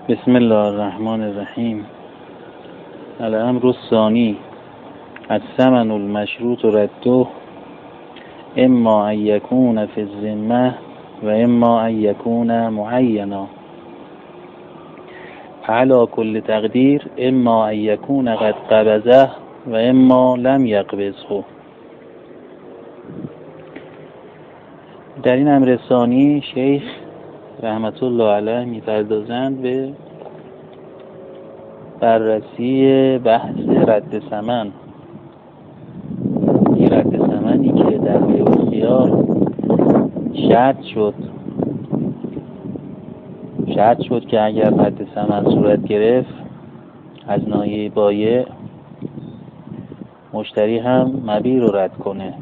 بسم الله الرحمن الرحیم. الامر الثانی الثمن المشروط رده اما ان یکون فی الذمه و اما ان یکون معینا علی کل تقدیر اما ان یکون قد قبضه و اما لم یقبضه. در این امر ثانی شیخ رحمت الله علیه می‌پردازند به بررسی بحث رد ثمن. این رد ثمنی که در بیع و خیار شرط شد که اگر رد ثمن صورت گرفت از ناحیه بایع مشتری هم مبیع رو رد کنه.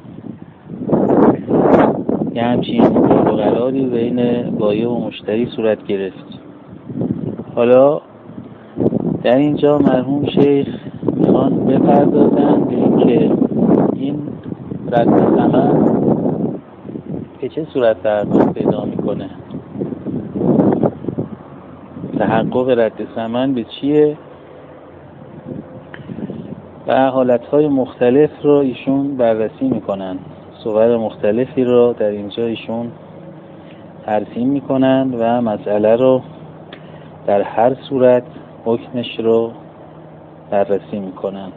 یه همچین قول و قراری بین بایع و مشتری صورت گرفت. حالا در اینجا مرحوم شیخ میخوان بپردازن به این که این رد ثمن به چه صورت تحقق پیدا میکنه، تحقق رد ثمن به چیه و حالتهای مختلف رو ایشون بررسی میکنن. صور مختلفی رو در اینجا ایشون ترسیم میکنن و مسئله رو در هر صورت حکمش رو بررسی میکنن.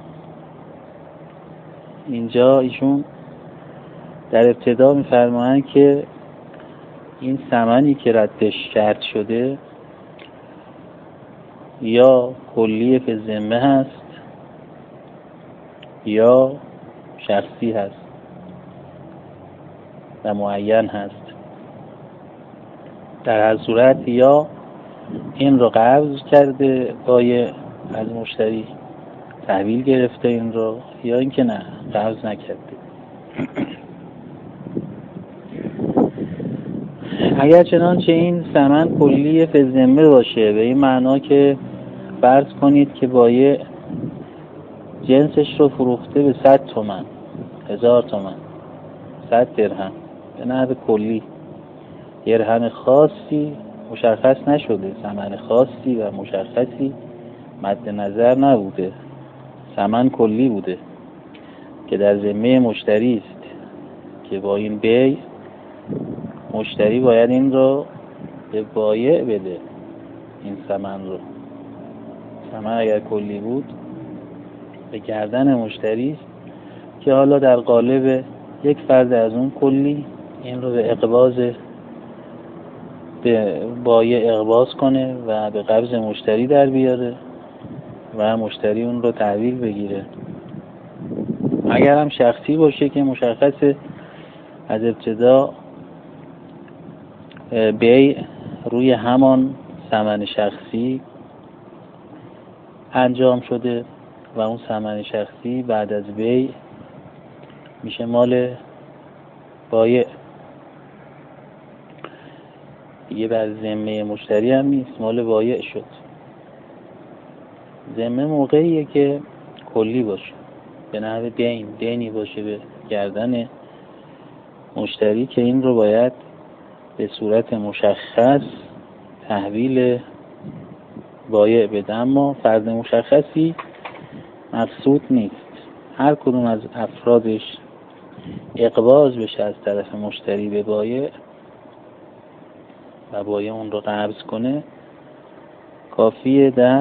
اینجا ایشون در ابتدا میفرمایند که این ثمنی که ردش شرط شده یا کلی فی الذمه هست یا شخصی هست و معین هست. در هر صورت یا این رو قبض کرده بایع از مشتری، تحویل گرفته این رو، یا اینکه نه قبض نکرده. اگر چنانچه این ثمن کلی فی الذمه باشه، به این معنا که فرض کنید که بایع جنسش رو فروخته به 100 تومن، 1000 تومن، 100 درهم به نحو کلی، درهم خاصی مشخص نشده، ثمن خاصی و مشخصی مد نظر نبوده، ثمن کلی بوده که در ذمه مشتری است که با این بیع مشتری باید این رو به بایع بده. این ثمن رو، ثمن اگر کلی بود به گردن مشتری است که حالا در قالب یک فرد از اون کلی این رو به اقباض به بایع اقباض کنه و به قبض مشتری در بیاره و مشتری اون رو تحویل بگیره. اگر هم شخصی باشه که مشخصه از ابتدا بیع روی همان ثمن شخصی انجام شده و اون ثمن شخصی بعد از بیع میشه مال بایع، دیگه بر ذمه مشتری هم نیست، مال بایع شد. ذمه موقعیه که کلی باشه، به نحو دینی باشه به گردن مشتری که این رو باید به صورت مشخص تحویل بایع بده. اما فرد مشخصی مقصود نیست، هر کدوم از افرادش اقباض بشه از طرف مشتری به بایع و بایع اون رو قبض کنه، کافیه در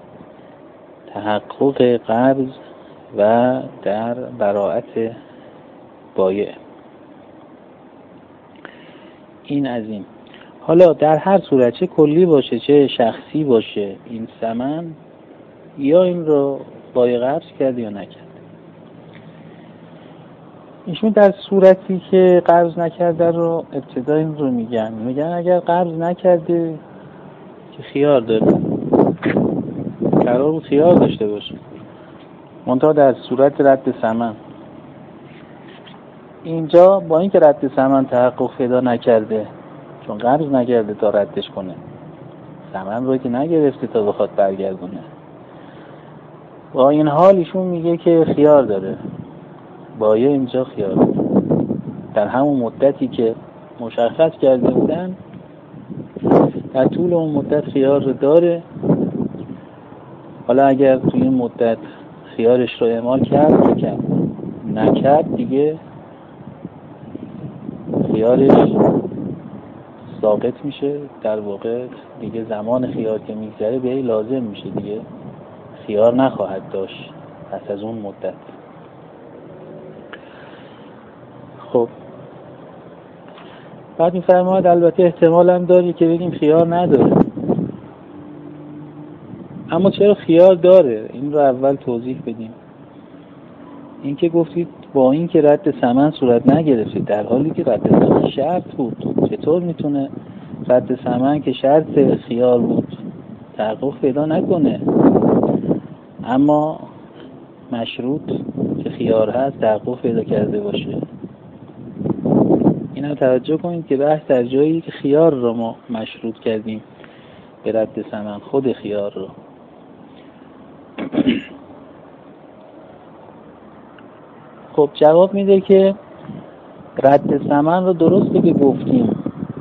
تحقق قبض و در براءت بایع. این از این. حالا در هر صورت چه کلی باشه چه شخصی باشه این ثمن، یا این رو بایع قبض کرد یا نکرد. ایشون در صورتی که قبض نکرده رو ابتدا این رو میگن اگر قبض نکرده که خیار داره، قرار بود خیار داشته باشه، منتها در صورت رد ثمن اینجا با اینکه رد ثمن تحقق پیدا نکرده، چون قبض نکرده تا ردش کنه، ثمن رو که نگرفته تا بخواد برگردونه، با این حال ایشون میگه که خیار داره، بایع اینجا خیار داره. در همون مدتی که مشخص کرده بودن در طول اون مدت خیار رو داره. حالا اگر توی این مدت خیارش رو اعمال کرد نکرد دیگه خیارش ساقط میشه، در واقع دیگه زمان خیار که میگذره به لازم میشه، دیگه خیار نخواهد داشت پس از اون مدت. خب بعد میفرماید البته احتمال هم داره که بگیم خیار نداره، اما چرا خیار داره این رو اول توضیح بدیم. این که گفتید با این که رد ثمن صورت نگرفته در حالی که رد ثمن شرط بود، چطور میتونه رد ثمن که شرط خیار بود تحقق پیدا نکنه اما مشروط که خیار هست تحقق پیدا کرده باشه؟ اینا توجه کنید که بحث در جایی که خیار رو ما مشروط کردیم به رد ثمن، خود خیار رو. خب جواب میده که رد ثمن رو درسته که گفتیم،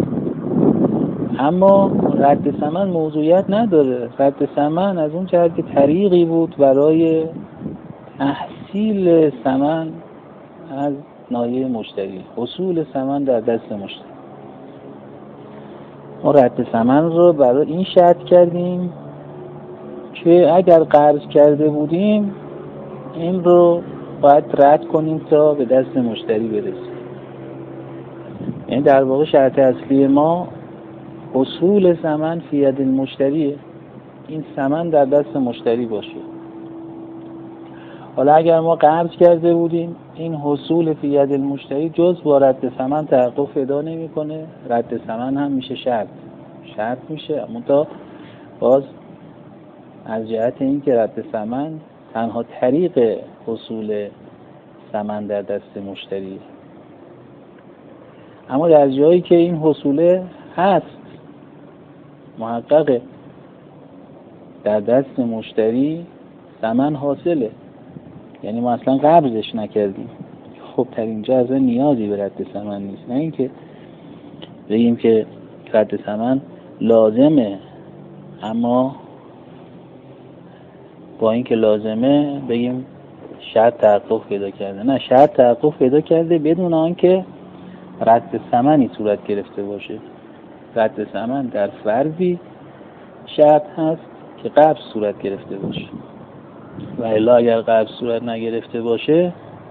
اما رد ثمن موضوعیت نداره. رد ثمن از اون جهت که طریقی بود برای تحصیل ثمن از نایه مشتری، حصول ثمن در دست مشتری. ما رد ثمن رو برای این شرط کردیم که اگر قرض کرده بودیم این رو باید رد کنیم تا به دست مشتری برسیم. یعنی در واقع شرط اصلی ما حصول ثمن فی ید المشتریه، این ثمن در دست مشتری باشه. حالا اگر ما قرض کرده بودیم این حصول فی ید المشتری جز با رد ثمن تحقق پیدا نمی‌کنه، رد ثمن هم میشه شرط میشه، اما تا باز از جهت این که رد ثمن تنها طریق حصول ثمن در دست مشتری. اما در جایی که این حصوله هست محققه در دست مشتری ثمن حاصله، یعنی ما اصلا قبضش نکردیم، خب در اینجا اصلا نیازی به رد ثمن نیست. نه اینکه بگیم که رد ثمن لازمه، اما با اینکه لازمه بگیم شرط تحقق پیدا کرده. نه، شرط تحقق پیدا کرده بدون آنکه رد ثمنی صورت گرفته باشه. رد ثمن در فرضی شرط هست که قبض صورت گرفته باشه، و الا اگر قبض صورت نگرفته باشه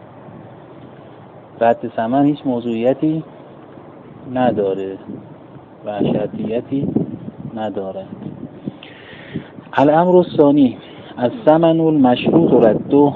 رد ثمن هیچ موضوعیتی نداره و شرطیتی نداره. الامر الثانی الثمن المشروط رده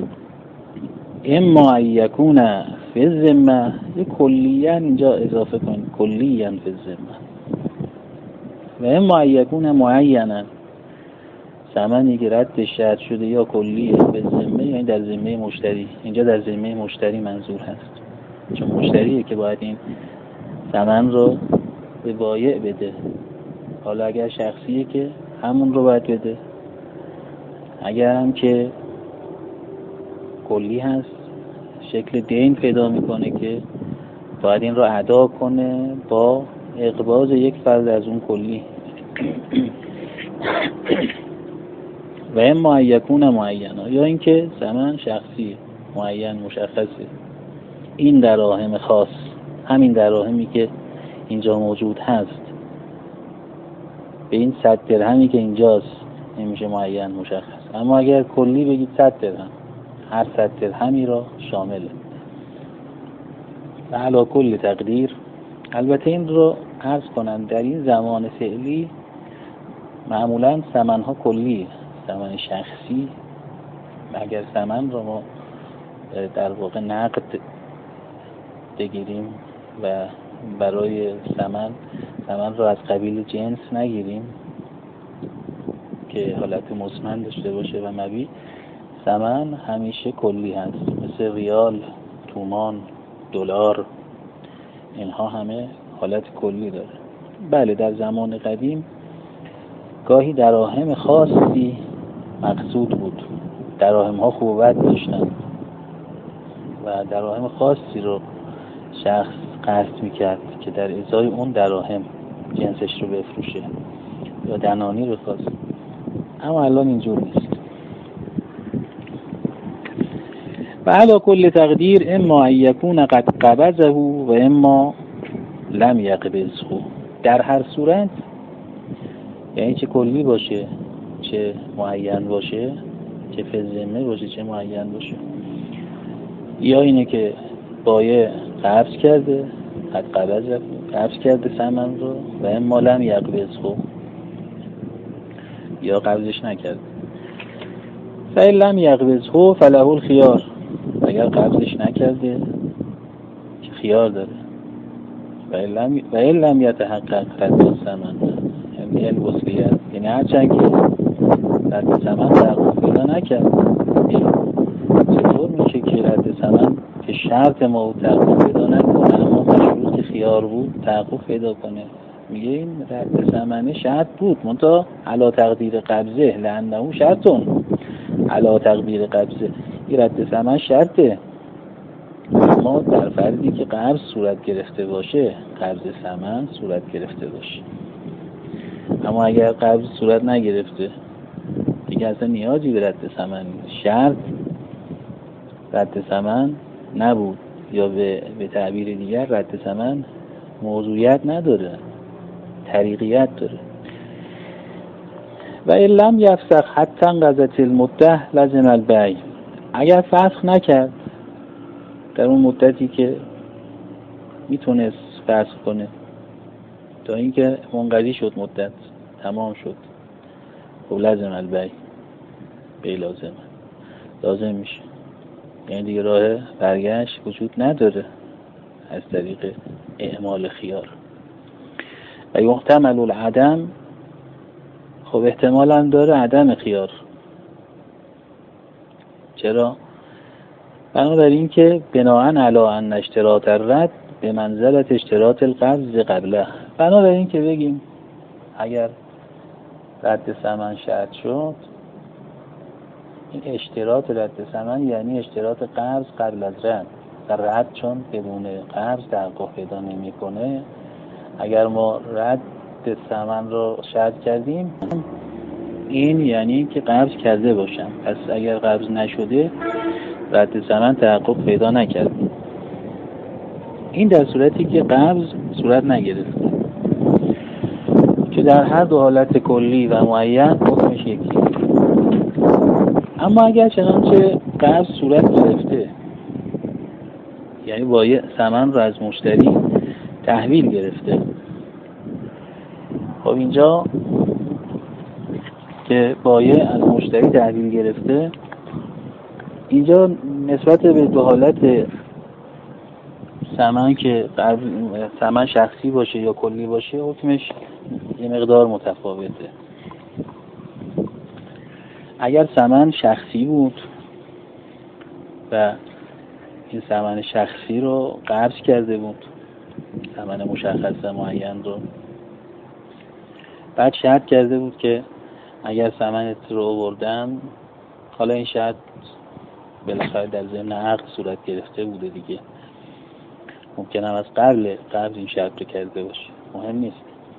اما ان یکون فی الذمه، یک کلیاً اینجا اضافه کنید، کلیاً فی الذمه، و اما ان یکون معینا، ثمنی که رد شرط شده یا کلیه به ذمه، یعنی در ذمه مشتری. اینجا در ذمه مشتری منظور هست، چون مشتریه که باید این ثمن رو به بایع بده. حالا اگر شخصیه که همون رو باید بده، اگر هم که کلی هست شکل دین پیدا میکنه که باید این رو ادا کنه با اقباض یک فرد از اون کلی. و اما یکون معینا، یا اینکه ثمن شخصی معین مشخصه، این دراهم خاص، همین دراهمی که اینجا موجود هست به این 100 درهمی که اینجاست نمیشه معین مشخص. اما اگر کلی بگید 100 درهم، هر 100 درهمی را شامله و علی کل تقدیر. البته این رو عرض کنم در این زمان فعلی معمولا ثمن ها کلی، ثمن شخصی، اگر ثمن رو ما در واقع نقد بگیریم و برای ثمن رو از قبیل جنس نگیریم که حالت مزمن داشته باشه و مبیع، ثمن همیشه کلی هست، مثل ریال، تومان، دلار، اینها همه حالت کلی داره. بله در زمان قدیم گاهی دراهم خاصی مقصود بود، دراهم ها خوب و بد داشتن و دراهم خاصی رو شخص قصد میکرد که در ازای اون دراهم جنسش رو بفروشه. یا دنانی رو خواست، اما الان اینجور نیست. و علی کل تقدیر اما ان یکون قد قبضه و اما لم یقبضه. در هر صورت، یعنی چه کلی باشه چه معین باشه، چه فی الذمه باشه چه معین باشه، یا اینه که بایع قبض کرده، قد قبض کرده ثمن رو، و اما لم یقبضه، یا قبضش نکرده. فإن لم یقبضه فله الخيار، اگر قبضش نکرده خیار داره. و این لم یتحقق رد الثمن، یعنی الوصلیت، یعنی هرچند که رد ثمن تحقق پیدا نکرد، چطور میشه که رد ثمن که شرط ما بود تحقق پیدا نکنه اما مشروط خیار بود تحقق پیدا کنه؟ میگه این رد ثمن شرط بود منتها علی تقدیر قبضه، لانه شرطون علی تقدیر قبضه، این رد ثمن شرطه، اما در فردی که قبض صورت گرفته باشه، قبض ثمن صورت گرفته باشه. اما اگر قبض صورت نگرفته دیگه اصلا نیازی به رد ثمن نیست، شرط رد ثمن نبود، یا به تعبیر دیگر رد ثمن موضوعیت نداره، طریقیت داره. و ان لم یفسخ حتی انقضت المدة لزم البیع، اگر فسخ نکرد در اون مدتی که میتونست فسخ کنه تا اینکه منقضی شد، مدت تمام شد، خب لازم البیع، بیع لازم میشه، یعنی دیگه راه برگشت وجود نداره از طریق اعمال خیار. و یحتمل العدم، خب احتمال هم داره عدم خیار. چرا؟ بنابراین که بناءً علی ان اشتراط الرد به منزلت اشتراط القبض قبله، بنابراین که بگیم اگر رد ثمن شرط شد، این اشتراط رد ثمن یعنی اشتراط قبض قبل از رد، در رد چون بدون قبض تحقق پیدا نمی‌کنه، اگر ما رد ثمن رو شرط کردیم این یعنی که قبض کرده باشم، پس اگر قبض نشده رد ثمن تحقق پیدا نکرد. این در صورتی که قبض صورت نگرفته، که در هر دو حالت کلی و معین حکمش یکی. اما اگر چنانچه قبض صورت گرفته، یعنی بایع ثمن رو از مشتری تحویل گرفته، خب اینجا که بایع از مشتری تحویل گرفته، اینجا نسبت به دو حالت ثمن که ثمن شخصی باشه یا کلی باشه حکمش یه مقدار متفاوته. اگر ثمن شخصی بود و این ثمن شخصی رو قبض کرده بود، ثمن مشخص معین رو، بعد شرط کرده بود که اگر ثمنت رو آوردم، حالا این شرط بالاخره در ضمن عقد صورت گرفته بوده دیگه، ممکنه از قبل این شرط رو کرده باشه، مهم نیست،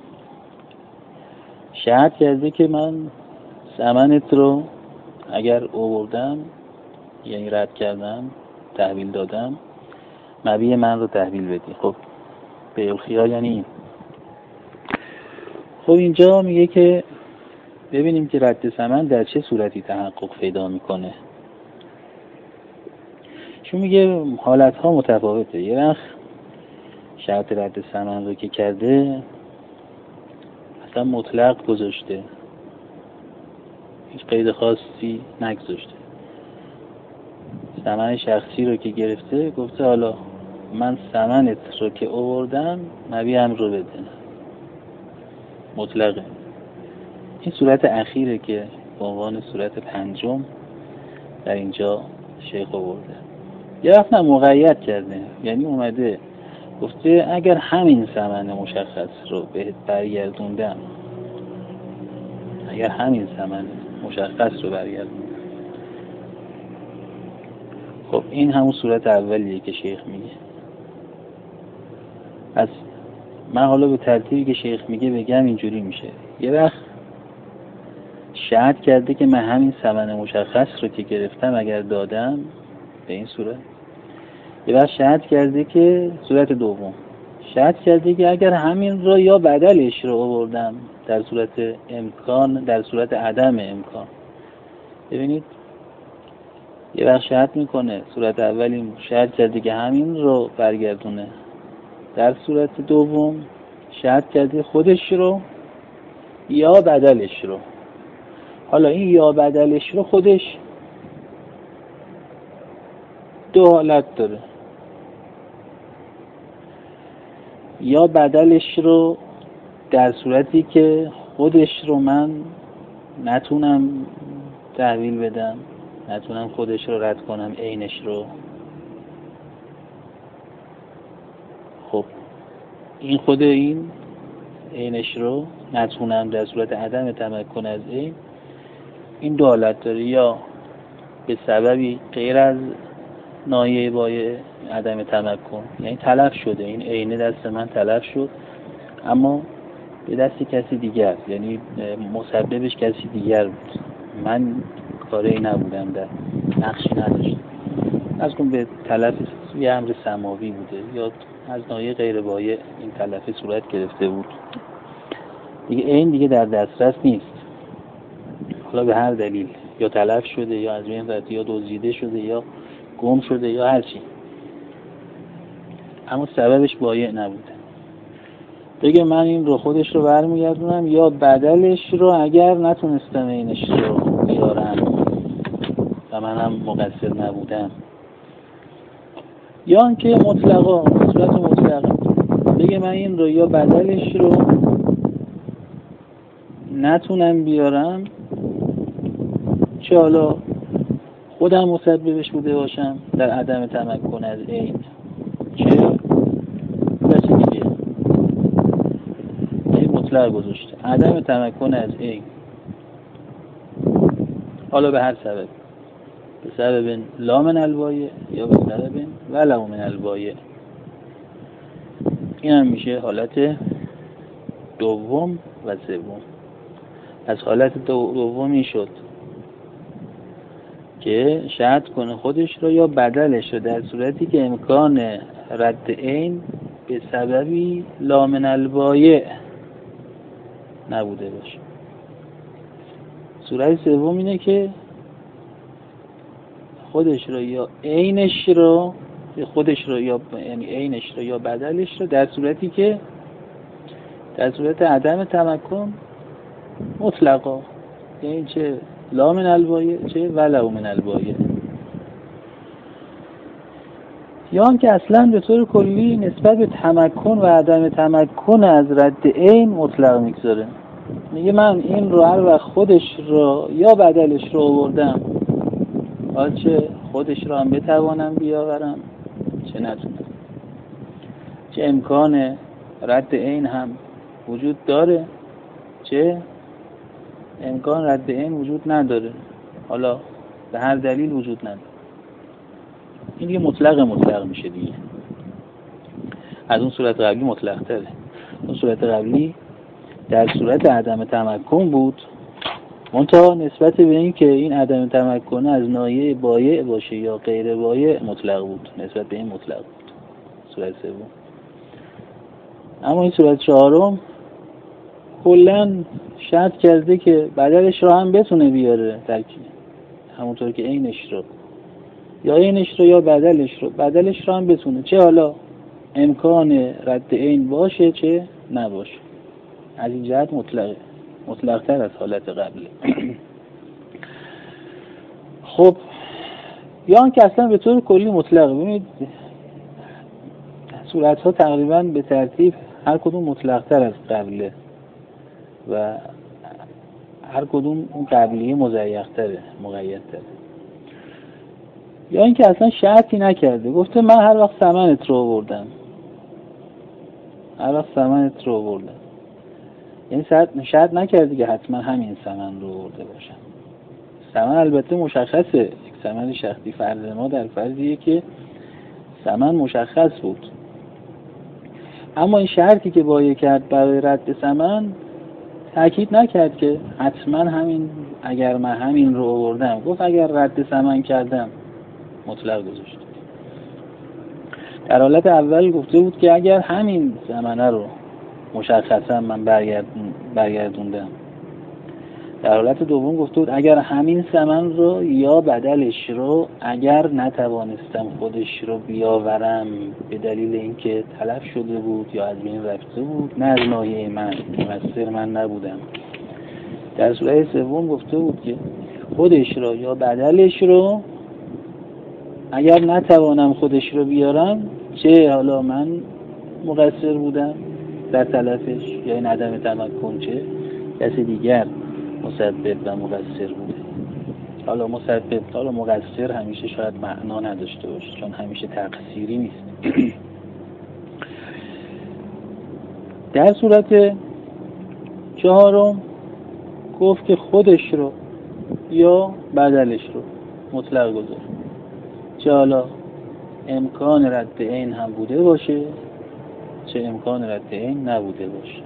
شرط کرده که من ثمنت رو اگر آوردم، یعنی رد کردم، تحویل دادم، مبیع من رو تحویل بدی. خب بیع الخیار یعنی این. خب اینجا میگه که ببینیم که رد ثمن در چه صورتی تحقق پیدا میکنه. چون میگه حالتها متفاوته. یه وقت شرط رد ثمن رو که کرده اصلا مطلق گذاشته، هیچ قید خاصی نگذاشته، ثمن شخصی رو که گرفته گفته حالا من ثمنت رو که آوردم مبیعم رو بده، مطلقه. این صورت اخیره که به عنوان صورت پنجم در اینجا شیخ آورده. یه وقت مقید کرده، یعنی اومده گفته اگر همین ثمن مشخص رو بهت برگردوندم، اگر همین ثمن مشخص رو برگردوندم، خب این همون صورت اولیه که شیخ میگه. پس من حالا به ترتیبی که شیخ میگه بگم اینجوری میشه. یه وقت شرط کرده که من همین ثمن مشخص رو که گرفتم اگر دادم به این صورت، یه وقت شرط کرده که صورت دوم شرط کرده که اگر همین رو یا بدلش رو آوردم در صورت امکان، در صورت عدم امکان. ببینید یه وقت شرط میکنه صورت اولی شرط کرده که همین رو برگردونه، در صورت دوم شرط کرده خودش رو یا بدلش رو. حالا این یا بدلش رو خودش دو حالت داره. یا بدلش رو در صورتی که خودش رو من نتونم تحویل بدم، نتونم خودش رو رد کنم، عینش رو. خب این خود این عینش رو نتونم در صورت عدم تمکن از این دو حالت داره. یا به سببی غیر از نایه بایع عدم تمکن، یعنی تلف شده، این عینه دست من تلف شد اما به دست کسی دیگر، یعنی مسببش کسی دیگر بود، من کاری نبودم، در نقشی نداشتم. از کن به تلف یه امر سماوی بوده یا از نایه غیر بایع این تلفی صورت گرفته بود دیگه، این دیگه در دسترس نیست. حالا به هر دلیل یا تلف شده یا از بین رفته یا دزدیده شده یا گم شده یا هر چی، اما سببش بایع نبوده. بگه من این رو خودش رو برمیگردونم یا بدلش رو اگر نتونستم اینش رو بیارم و منم مقصر نبودم. یا اینکه مطلقا صورت مطلقه بگه من این رو یا بدلش رو نتونم بیارم، چه حالا خودم مسببش بوده باشم در عدم تمکن از عین، چه کسی دیگه. این مطلق گذاشته عدم تمکن از عین، حالا به هر سبب، به سبب لا من البایع یا به سبب ولو من البایع. این هم میشه حالت دوم و سوم. از حالت دومی شد که شرط کنه خودش رو یا بدلش رو در صورتی که امکان رد عین به سببی لا من البایع نبوده باشه. صورت سوم اینه که خودش رو یا عینش رو، خودش رو یا یعنی عینش رو یا بدلش رو در صورتی که در صورت عدم تمکن مطلقا، یعنی چه لا من البایع چه ولو من البایع. یا هم که اصلا به طور کلی نسبت به تمکن و عدم تمکن از رد عین مطلق میگذاره. میگه من این رو هر وقت خودش رو یا بدلش رو آوردم، حالا چه خودش رو هم بتوانم بیاورم چه نتونم، چه امکان رد عین هم وجود داره چه امکان رد عین وجود نداره، حالا به هر دلیل وجود نداره. این دیگه مطلق میشه دیگه. از اون صورت قبلی مطلق تره. اون صورت قبلی در صورت عدم تمکن بود، منتها نسبت به این که این عدم تمکن از نایه بایع باشه یا غیر بایع مطلق بود، نسبت به این مطلق بود صورت سوم. اما این صورت چهارم کلاً شرط کرده که بدلش رو هم بتونه بیاره ترکیب، همونطور که عینش رو یا عینش رو یا بدلش رو هم بتونه، چه حالا امکان رد عین باشه چه نباشه. از این جهت مطلق‌تر از حالت قبلی. خب یا آن که اصلا به طور کلی مطلقه. ببینید صورت‌ها تقریبا به ترتیب هر کدوم مطلق‌تر از قبله و هر کدوم اون قبلیه مضیق‌تره، مقیدتره. یا اینکه اصلا شرطی نکرده، گفته من هر وقت ثمنت رو آوردم، یعنی شرط نکرده که حتما همین ثمن رو آورده باشم. ثمن البته مشخصه، یک ثمن شخصی. فرض ما در فرضیه که ثمن مشخص بود، اما این شرطی که بایع کرد برای رد ثمن تأکید نکرد که حتما همین، اگر من همین رو آوردم، گفت اگر رد ثمن کردم مطلق گذاشت. در حالت اول گفته بود که اگر همین ثمنه رو مشخصا من برگردوندم. در حالت دوم گفته بود اگر همین ثمن رو یا بدلش رو اگر نتوانستم خودش رو بیاورم به دلیل اینکه تلف شده بود یا از بین رفته بود، نه از ناحیه من، مقصر من نبودم. در صورت سوم گفته بود که خودش رو یا بدلش رو اگر نتوانم خودش رو بیارم، چه حالا من مقصر بودم در تلفش یا این عدم تمکن، چه کسی دیگر مسبب و مقصر بوده. حالا مسبب، حالا مقصر همیشه شاید معنا نداشته باشه، چون همیشه تقصیری نیست. در صورت چهارم گفت که خودش رو یا بدلش رو مطلق گذاشت، چه حالا امکان رد عین هم بوده باشه چه امکان رد عین نبوده باشه،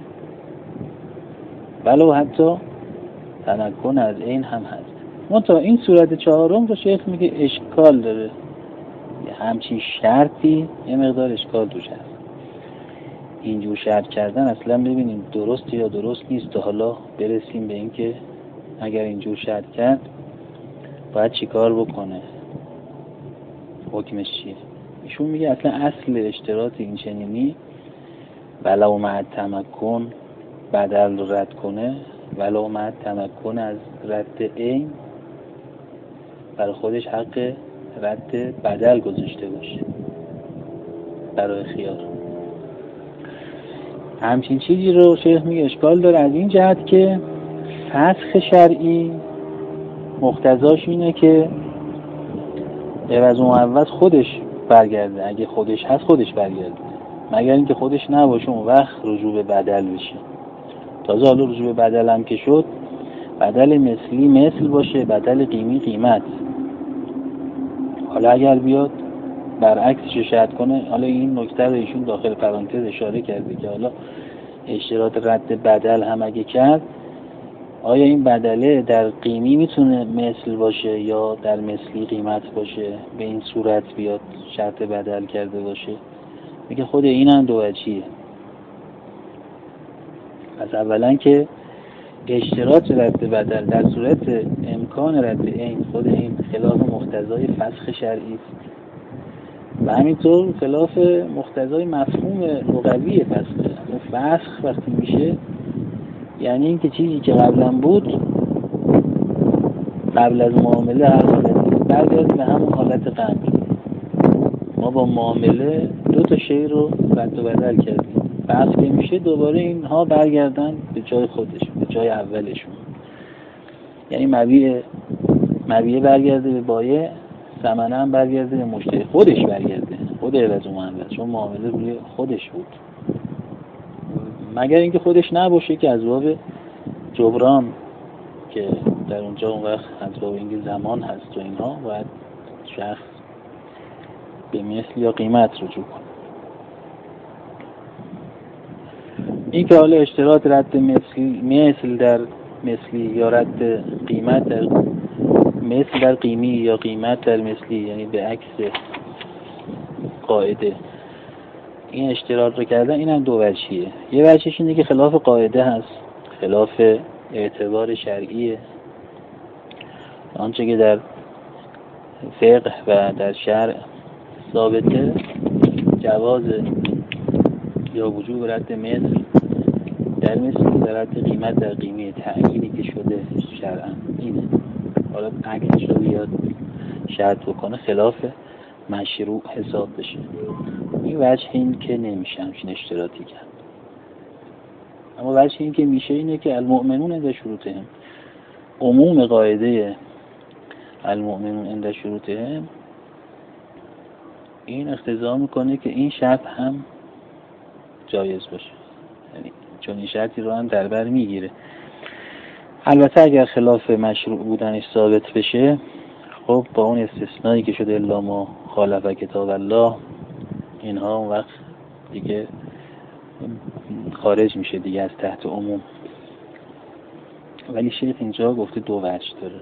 ولو حتی تمکن از عین هم هست. منتها این صورت چهارم رو شیخ میگه اشکال داره، همچین شرطی یه مقدار اشکال توش هست. اینجور شرط کردن اصلا ببینیم درست یا درست نیست، تا حالا برسیم به این که اگر اینجور شرط کرد باید چی کار بکنه، حکمش چیه. ایشون میگه اصلا اصل اشتراط این چنینی ولو مع تمکن بدل رو رد کنه، ولو مع تمکن از رد عین برای خودش حق رد بدل گذاشته باشه برای خیار. همچین چیزی رو شیخ میگه اشکال داره از این جهت که فسخ شرعی مقتضاش اینه که عوض و معوض خودش برگرده، اگه خودش هست خودش برگرده، مگر اینکه خودش نباشه اون وقت رجوع به بدل بشه. تازه حالا رجوع به بدل هم که شد، بدل مثلی مثل باشه، بدل قیمی قیمت. حالا اگر بیاد برعکسش شرط کنه، حالا این نکته رو ایشون داخل پرانتز اشاره کرده که حالا اشتراط رد بدل هم اگه کرد، آیا این بدله در قیمی میتونه مثل باشه یا در مثلی قیمت باشه، به این صورت بیاد شرط بدل کرده باشه. میگه خود این هم دو وجهیه. پس اولا که اشتراط رد بدل در صورت امکان رد عین، خود این خلاف مقتضای فسخ شرعی است و همینطور خلاف مقتضای مفهوم لغوی فسخ. فسخ وقتی میشه یعنی این که چیزی که قبلا بود قبل از معامله هر حالتی برگرد به همون حالت قبل. ما با معامله دو تا شی رو رد و بدل کردیم، فسخ که میشه دوباره اینها برگردن به جای خودش، به جای اولشون. یعنی مبیع برگرده به بایع، ثمنه هم برگرده به مشتری، خودش برگرده، خود عوض و معوض، چون معامله روی خودش بود. مگر اینکه خودش نباشه که از باب جبران، که در اونجا اون وقت از باب اینکه زمان هست و اینها باید شخص به مثل یا قیمت رجوع کنه. این که حالا اشتراط رد مثل در مثلی یا رد قیمت در مثل در قیمی یا قیمت در مثلی، یعنی به عکس قاعده این اشتراط رو کردن، این هم دو وجهیه. یه وجهش اینه که خلاف قاعده هست، خلاف اعتبار شرعیه. آنچه که در فقه و در شرع ثابته، جواز یا وجوب رد مثل در مثل در رد قیمت در قیمه، تعیینی که شده شرعاً اینه. حالا عکسش رو بیاد شرط بکنه خلاف مشروع حساب بشه. این وجه این که نمیشه همچین اشتراطی کرد. اما وجه این که میشه اینه که المؤمنون عند شروطهم، عموم قاعده المؤمنون عند شروطهم این اقتضا میکنه که این شرط هم جایز باشه، یعنی چون این شرطی رو هم در بر میگیره. البته اگر خلاف مشروع بودنش ثابت بشه، خب با اون استثنایی که شده الا ما خالف کتاب الله، اینها اون وقت دیگه خارج میشه دیگه از تحت عموم. ولی شیخ اینجا گفته دو وجه داره.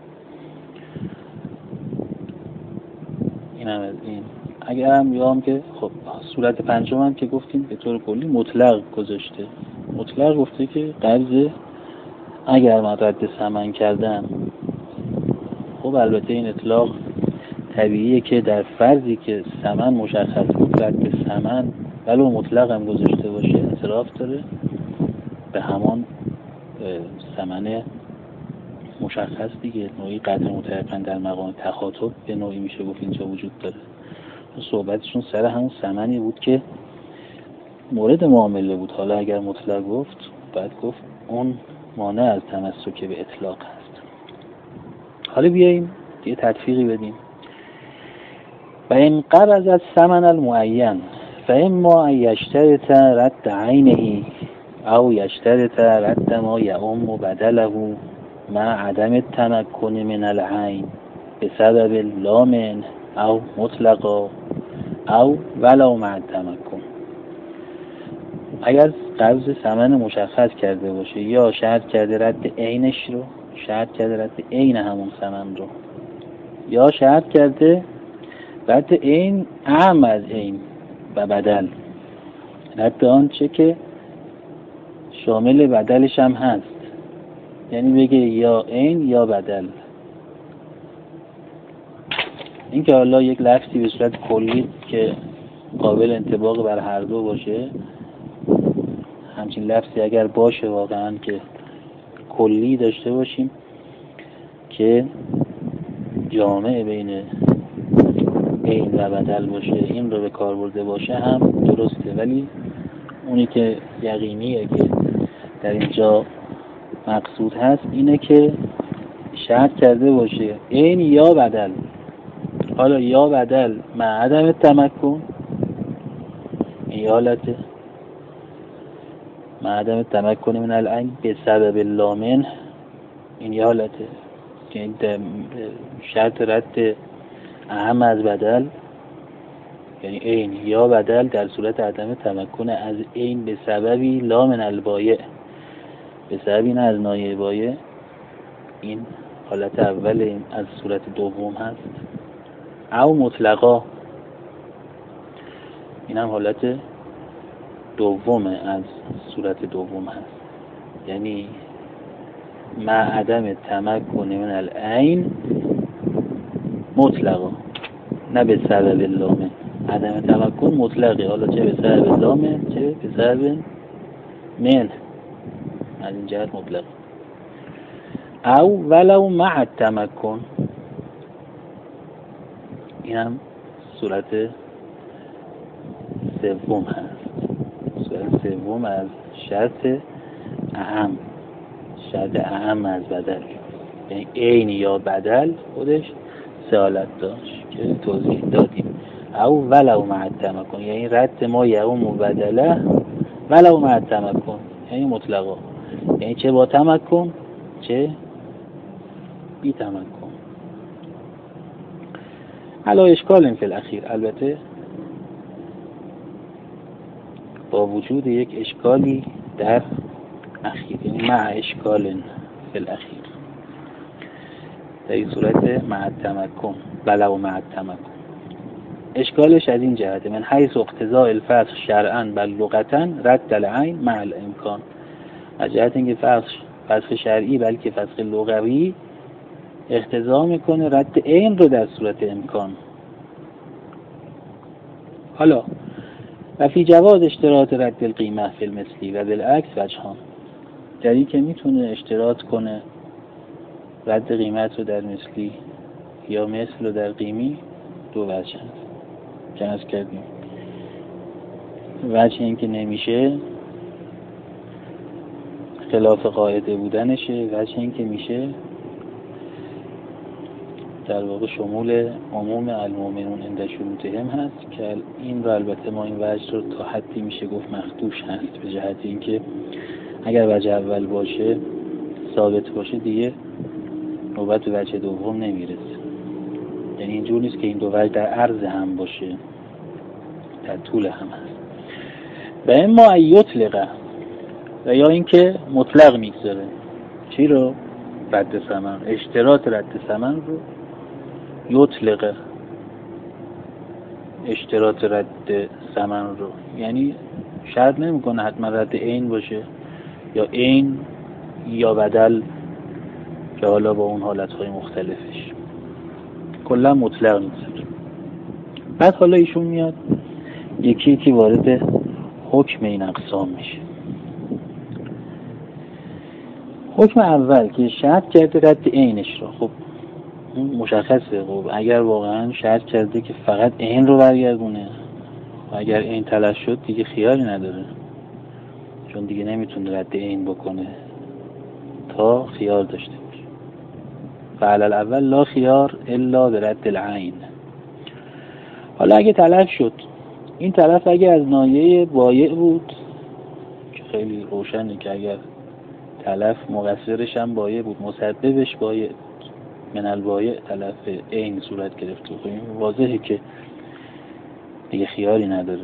این هم از این. اگر هم یا هم که خب صورت پنجم هم که گفتیم به طور کلی مطلق گذاشته. مطلق گفته که قرض اگر من رد ثمن کردم، خب البته این اطلاق طبیعیه که در فرضی که ثمن مشخص بود رد ثمن ولو مطلق هم گذاشته باشه اعتراف داره به همان ثمن مشخص دیگه. نوعی قدر متعقن در مقام تخاطب به نوعی میشه گفت اینجا وجود داره. صحبتشون سر همون ثمنی بود که مورد معامله بود. حالا اگر مطلق گفت بعد گفت اون مانع از تمسک به اطلاق هست. حالا بیاییم یه تطبیقی بدیم. و این قبض از ثمن المعین فاما ان یشترط رد عینه او یشترط رد ما یعم بدله مع عدم التمکن من العین بسبب لامن او مطلقا او ولو مع التمکن. اگر قبض ثمن مشخص کرده باشه یا شرط کرده رد عینش رو، شرط کرده رد عین همون ثمن رو، یا شرط کرده رد عین اعم از عین و بدل، رد آن چه که شامل بدلش هم هست، یعنی بگه یا عین یا بدل. این که حالا یک لفظی به صورت کلی که قابل انطباق بر هر دو باشه، همچین لفظی اگر باشه واقعا که کلی داشته باشیم که جامع بین عین و بدل باشه، این رو به کار برده باشه هم درسته. ولی اونی که یقینیه که در اینجا مقصود هست اینه که شرط کرده باشه عین یا بدل. حالا یا بدل مع عدم تمکن، این حالته مع عدم تمکن من العین به سبب لامن، این حالته که شرط رد اهم از بدل یعنی عین یا بدل در صورت عدم تمکن از عین به سببی لا من البایع، به سببی نه از نایع بایع. این حالت اول این از صورت دوم هست. او مطلقا، این هم حالت دومه از صورت دوم هست، یعنی مع عدم تمکن من العین مطلقا، نه به سبب لامه. عدم تمکن مطلقه، حالا چه به سبب لامه چه به سبب من، از این جهت مطلق. او ولو مع التمکن، این هم صورت سوم هست. صورت سوم از شرط اهم، شرط اهم از بدل، یعنی عین یا بدل خودش سه حالت داشت که توضیح دادیم. او ولو مع التمکن، یعنی رد ما یعم بدله ولو مع التمکن، یعنی مطلقا، یعنی چه با تمکن چه بی تمکن. علا اشکال فی الاخیر، البته با وجود یک اشکالی در اخیر، یعنی مع اشکال فی الاخیر، در این صورت مع التمکن ولو مع التمکن. اشکالش از این جهته من حیث اقتضاء الفسخ شرعا بل لغتا رد العین مع الامکان، از جهت اینکه فسخ شرعی بلکه فسخ لغوی اقتضا میکنه رد عین رو در صورت امکان. حالا و فی جواز اشتراط رد القیمه فی المثلی و بالعکس وجهان، در این که میتونه اشتراط کنه رد قیمت رو در مثلی یا مثل رو در قیمی، دو وجه هست که عرض کردیم. وجه این که نمیشه خلاف قاعده بودنشه، وجه این که میشه در واقع شمول عموم المؤمنون عند شروطهم هست که این رو البته ما این وجه رو تا حدی میشه گفت مخدوش هست، به جهت اینکه اگر وجه اول باشه ثابت باشه دیگه نوبت به وجه دوم نمیرسه. یعنی اینجور نیست که این دو وجه در عرض هم باشه، در طول هم هست. و اما ایطلقه، و یا اینکه مطلق میگذاره، چی رو؟ رد ثمن. اشتراط رد ثمن رو یطلقه، اشتراط رد ثمن رو یعنی شرط نمیکنه حتما رد عین باشه یا عین یا بدل، که حالا با اون حالتهای مختلفش کلا مطلق نیست. بعد حالا ایشون میاد یکی یکی وارد حکم این اقسام میشه. حکم اول که شرط کرده رد عینش رو، خب مشخصه. خب اگر واقعا شرط کرده که فقط عین رو برگردونه و اگر عین تلف شد دیگه خیاری نداره، چون دیگه نمیتونه رد عین بکنه تا خیار داشته باشه. فعل الاول لا خیار الا برد العین. حالا اگه تلف شد، این تلف اگه از ناحیه بایع بود که خیلی روشنه که اگر تلف مقصرش هم بایع بود، مسببش بایع بود، من البایع تلف عین صورت گرفت، خب واضحه که دیگه خیاری نداره.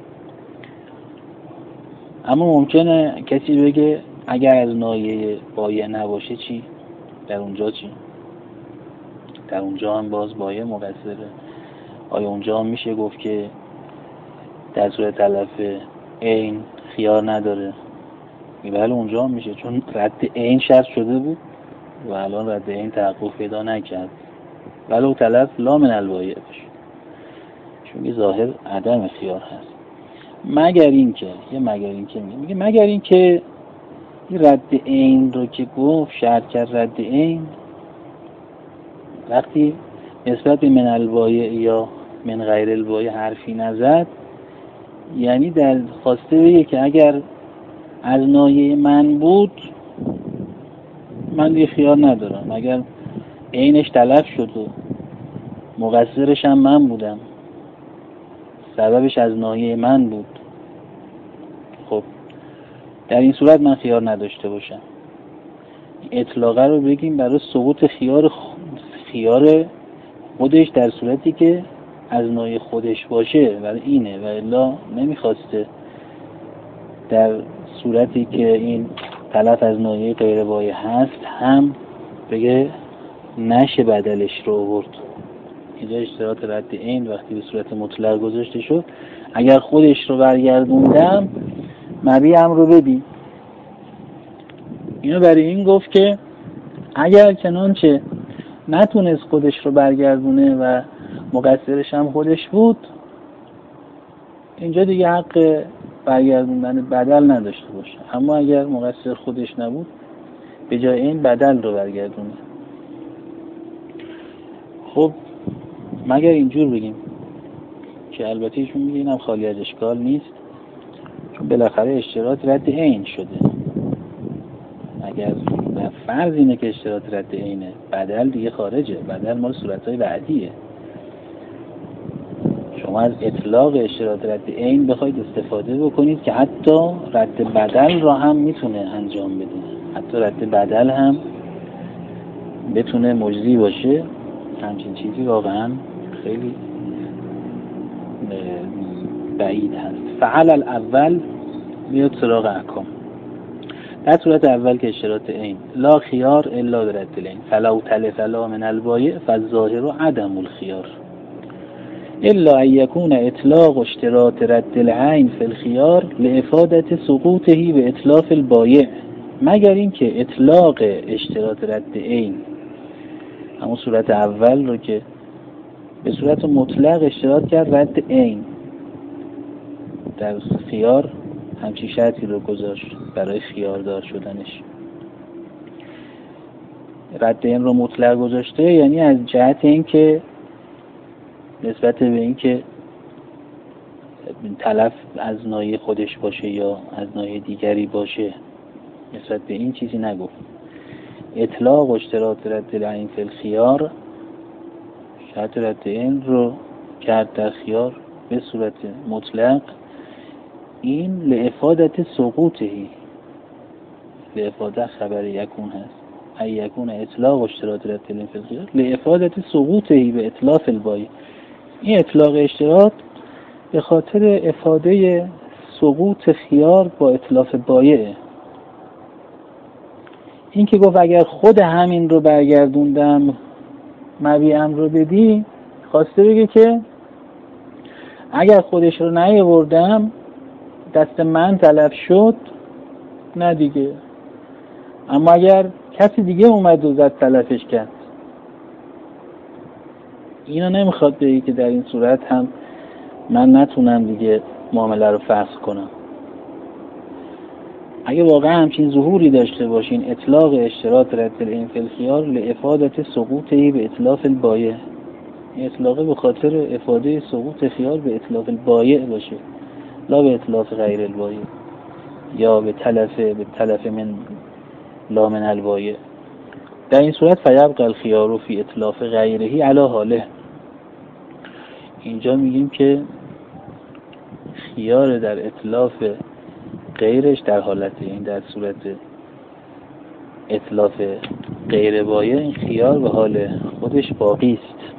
اما ممکنه کسی بگه اگر از ناحیه بایع نباشه چی؟ در اونجا چی؟ در اونجا هم باز بایع مقصره. آیا اونجا هم میشه گفت که در صورت تلف عین خیار نداره؟ بله اونجا هم میشه، چون رد عین شرط شده بود و الان رد عین تحقق پیدا نکرد، ولو تلف لا من البایع باشه، چون ظاهر عدم خیار هست. مگر اینکه میگه مگر اینکه رد عین رو که گفت شرط کرد رد عین، وقتی نسبت به من البایع یا من غیر البایع حرفی نزد، یعنی در خواسته بگه که اگر از ناحیه من بود من دیگه خیار ندارم، اگر عینش تلف شد و مقصرش هم من بودم، سببش از ناحیه من بود، خب در این صورت من خیار نداشته باشم. اطلاقه رو بگیم برای سقوط خیار خودش در صورتی که از ناحیه خودش باشه، برای اینه، و الا نمیخواسته در صورتی که این تلف از ناحیه غیر بایع هست هم بگه نشه بدلش رو آورد. اینجا اشتراط رد عین وقتی به صورت مطلق گذاشته شد، اگر خودش رو برگردوندم مبیعم رو ببین. اینو برای این گفت که اگر چنانچه نتونست خودش رو برگردونه و مقصرش هم خودش بود، اینجا دیگه حق برگردوندن بدل نداشته باشه. اما اگر مقصر خودش نبود به جای این بدل رو برگردونه. خب مگر اینجور بگیم که البته ایشون میگه اینم خالی از اشکال نیست، چون بالاخره اشتراط رد عین شده. اگر فرض اینه که اشتراط رد عینه، بدل دیگه خارجه، بدل مال صورتهای بعدیه. شما از اطلاق اشتراط رد عین بخواید استفاده بکنید که حتی رد بدل را هم میتونه انجام بده، حتی رد بدل هم بتونه مجزی باشه. همچین چیزی واقعا خیلی بعید هست. فعل الاول میاد سراغ احکام. در صورت اول که اشتراط عین لا خیار الا برد العین فلو تلف لا من البایع فالظاهر عدم الخیار الا ان یکون اطلاق اشتراط رد العین فی الخیار لافادة سقوطه به اتلاف البایع. مگر اینکه اطلاق اشتراط رد عین، همون صورت اول رو که به صورت مطلق اشتراط کرد رد عین، در خیار همچین شرطی رو گذاشت برای خیاردار شدنش، رد عین رو مطلق گذاشته، یعنی از جهت این که نسبت به این که تلف از ناحیه خودش باشه یا از ناحیه دیگری باشه، نسبت به این چیزی نگفت. اطلاق اشتراط رد العین فی الخیار، شرط رد عین رو کرد در خیار به صورت مطلق، این لافادة سقوطه، لافادة خبر یکون هست، ای یکون اطلاق اشتراط رد العین فی الخیار لافادة سقوطه به اتلاف البایع. این اطلاق اشتراط به خاطر افاده سقوط خیار با اتلاف بایع، این که گفت اگر خود همین رو برگردوندم مبیعم رو بدی، خواسته بگه که اگر خودش رو نیاوردم دست من تلف شد، نه دیگه، اما اگر کسی دیگه اومد و زد تلفش کرد، اینا نمیخواد بگه که در این صورت هم من نتونم دیگه معامله رو فسخ کنم. اگه واقعا همچین ظهوری داشته باشین اطلاق اشتراط رد العین فی الخیار لافادة سقوطه به اتلاف البایع، اطلاقه به خاطر افاده سقوط خیار به اتلاف البایع باشه، لا به اتلاف غیر البایع یا به تلف من لا من البایع. در این صورت فیبقى الخیار فی اتلاف غیره علی حاله. اینجا میگیم که خیار در اتلاف غیرش در حالت، این در صورت اتلاف غیر بایع، این خیار به حال خودش باقی است،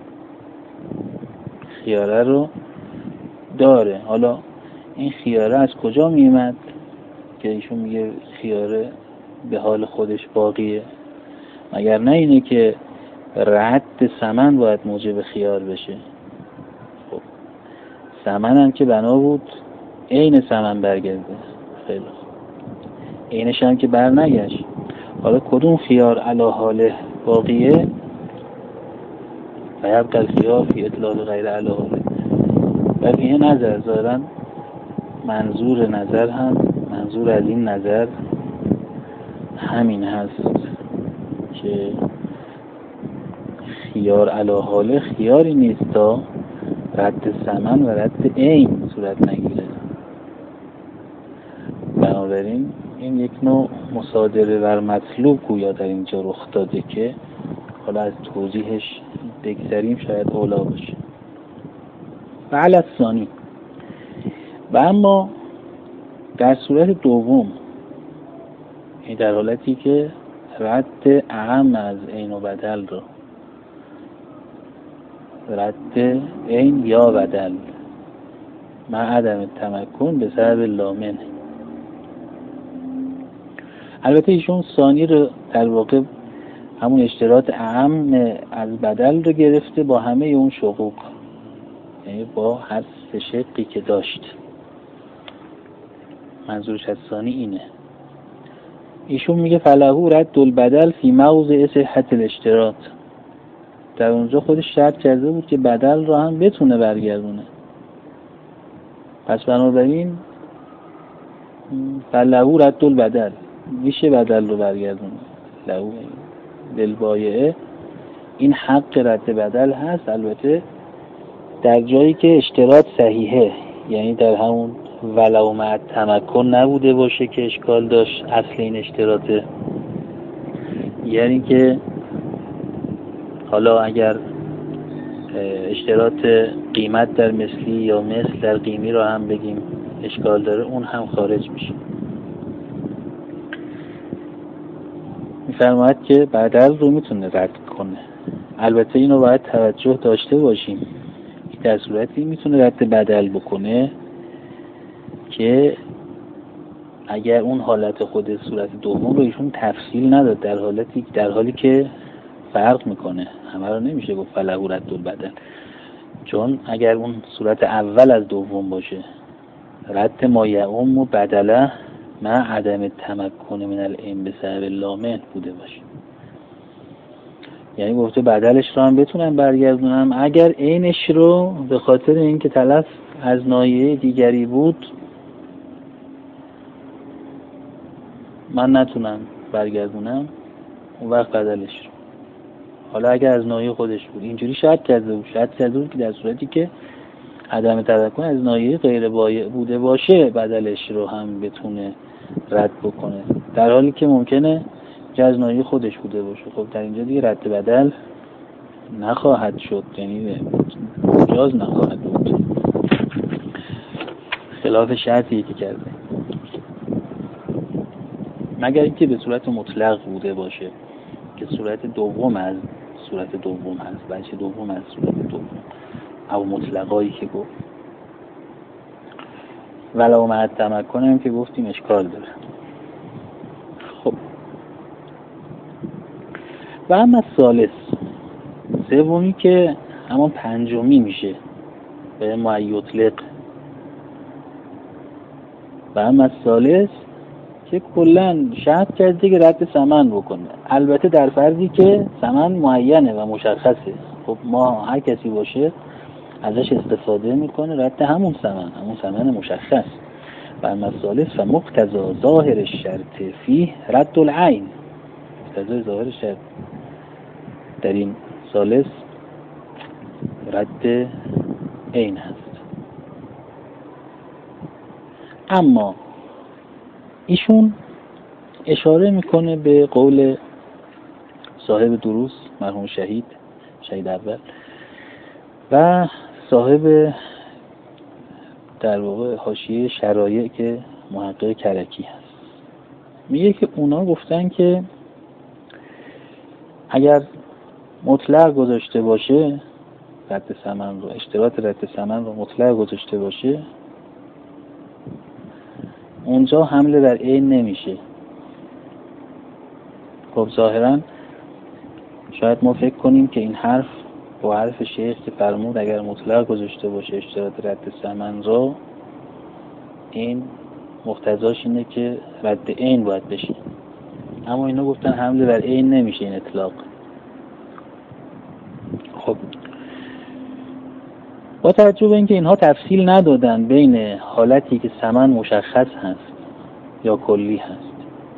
خیاره رو داره. حالا این خیاره از کجا میمد که ایشون میگه خیاره به حال خودش باقیه؟ مگر نه اینه که رد ثمن باید موجب خیار بشه؟ خب ثمن هم که بنا بود عین ثمن برگرده، خیلی خوب، عینش هم که بر نگشت. حالا کدوم خیار علی حاله باقیه؟ فیبقى الخیار فی اتلاف غیر علی حاله. بقیه نظر ظاهرا منظور از این نظر همین هست که خیار علی حاله خیاری نیست تا رد ثمن و رد عین صورت نگیره. بنابراین این یک نوع مصادره بر مطلوب گویا در اینجا رخ داده که حالا از توضیحش بگذریم شاید اولا باشه. و علی الثانی، و اما در صورت دوم، این در حالتی که رد اعم از عین و بدل رو، رد عین یا بدل مع عدم تمکن به سبب لامن، البته ایشون ثانی رو در واقع همون اشتراط اعم از بدل رو گرفته با همه اون شقوق، یعنی با هر سه شقی که داشت. منظورش از ثانی اینه. ایشون میگه فلهو رد البدل فی موضع صحت الاشتراط، در اونجا خودش شرط کرده بود که بدل رو هم بتونه برگردونه، پس بنابراین فلهو رد البدل، میشه بدل رو برگردونه. لهو للبایعه این حق رد بدل هست، البته در جایی که اشتراط صحیحه، یعنی در همون ولو مع تمکن نبوده باشه که اشکال داشت اصل این اشتراطه، یعنی که حالا اگر اشتراط قیمت در مثلی یا مثل در قیمی رو هم بگیم اشکال داره، اون هم خارج میشه. میفرماید که بدل رو میتونه رد کنه، البته اینو باید توجه داشته باشیم، در صورتی میتونه رد بدل بکنه که اگر اون حالت خود صورت دوم رو ایشون تفصیل نداد، در حالی که فرق میکنه، همه رو نمیشه گفت فلهو رد البدل، چون اگر اون صورت اول از دوم باشه رد ما یعم و بدله مع عدم تمکن من العین بسبب لامن بوده باشه، یعنی گفته بدلش رو هم بتونم برگردونم اگر عینش رو به خاطر اینکه تلف از ناحیه دیگری بود من نتونم برگردونم، اون وقت بدلش رو. حالا اگر از ناحیه خودش بود اینجوری شرط کرده بود که در صورتی که عدم تمکن از ناحیه غیر بایع بوده باشه بدلش رو هم بتونه رد بکنه، در حالی که ممکنه از ناحیه خودش بوده باشه. خب در اینجا دیگه رد بدل نخواهد شد، یعنی مجاز نخواهد بود، خلاف شرطی که کرده، مگر اینکه به صورت مطلق بوده باشه که صورت دوم از صورت دوم هست، بچه دوم از صورت دوم، او مطلقایی که گفت. ولو مع تمکن هم که گفتیم اشکال داره. خب و هم از ثالث سومی که همون پنجمی میشه به معیطلق و هم از ثالث که کلن شرط کرده که رد ثمن بکنه، البته در فرضی که ثمن معینه و مشخصه. خب ما هر کسی باشه ازش استفاده میکنه رد همون ثمن مشخص. و هم از ثالث و مقتضی ظاهر الشرط فیه رد العین، مقتضی ظاهر شرط در این ثالث رد عین هست. اما ایشون اشاره میکنه به قول صاحب دروس مرحوم شهید اول و صاحب در واقع حاشیه شرایع که محقق کرکی هست. میگه که اونا گفتن که اگر مطلق گذاشته باشه رد ثمن رو، اشتراط رد ثمن رو مطلق گذاشته باشه، اونجا حمله بر عین نمیشه. خب ظاهرا شاید ما فکر کنیم که این حرف با حرف شیخ که فرمود اگر مطلق گذاشته باشه اشتراط رد ثمن رو، این مقتضاش اینه که رد عین باید بشه. اما اینا گفتن حمله بر عین نمیشه این اطلاق. خب با توجه به اینکه اینها تفصیل ندادن بین حالتی که ثمن مشخص هست یا کلی هست،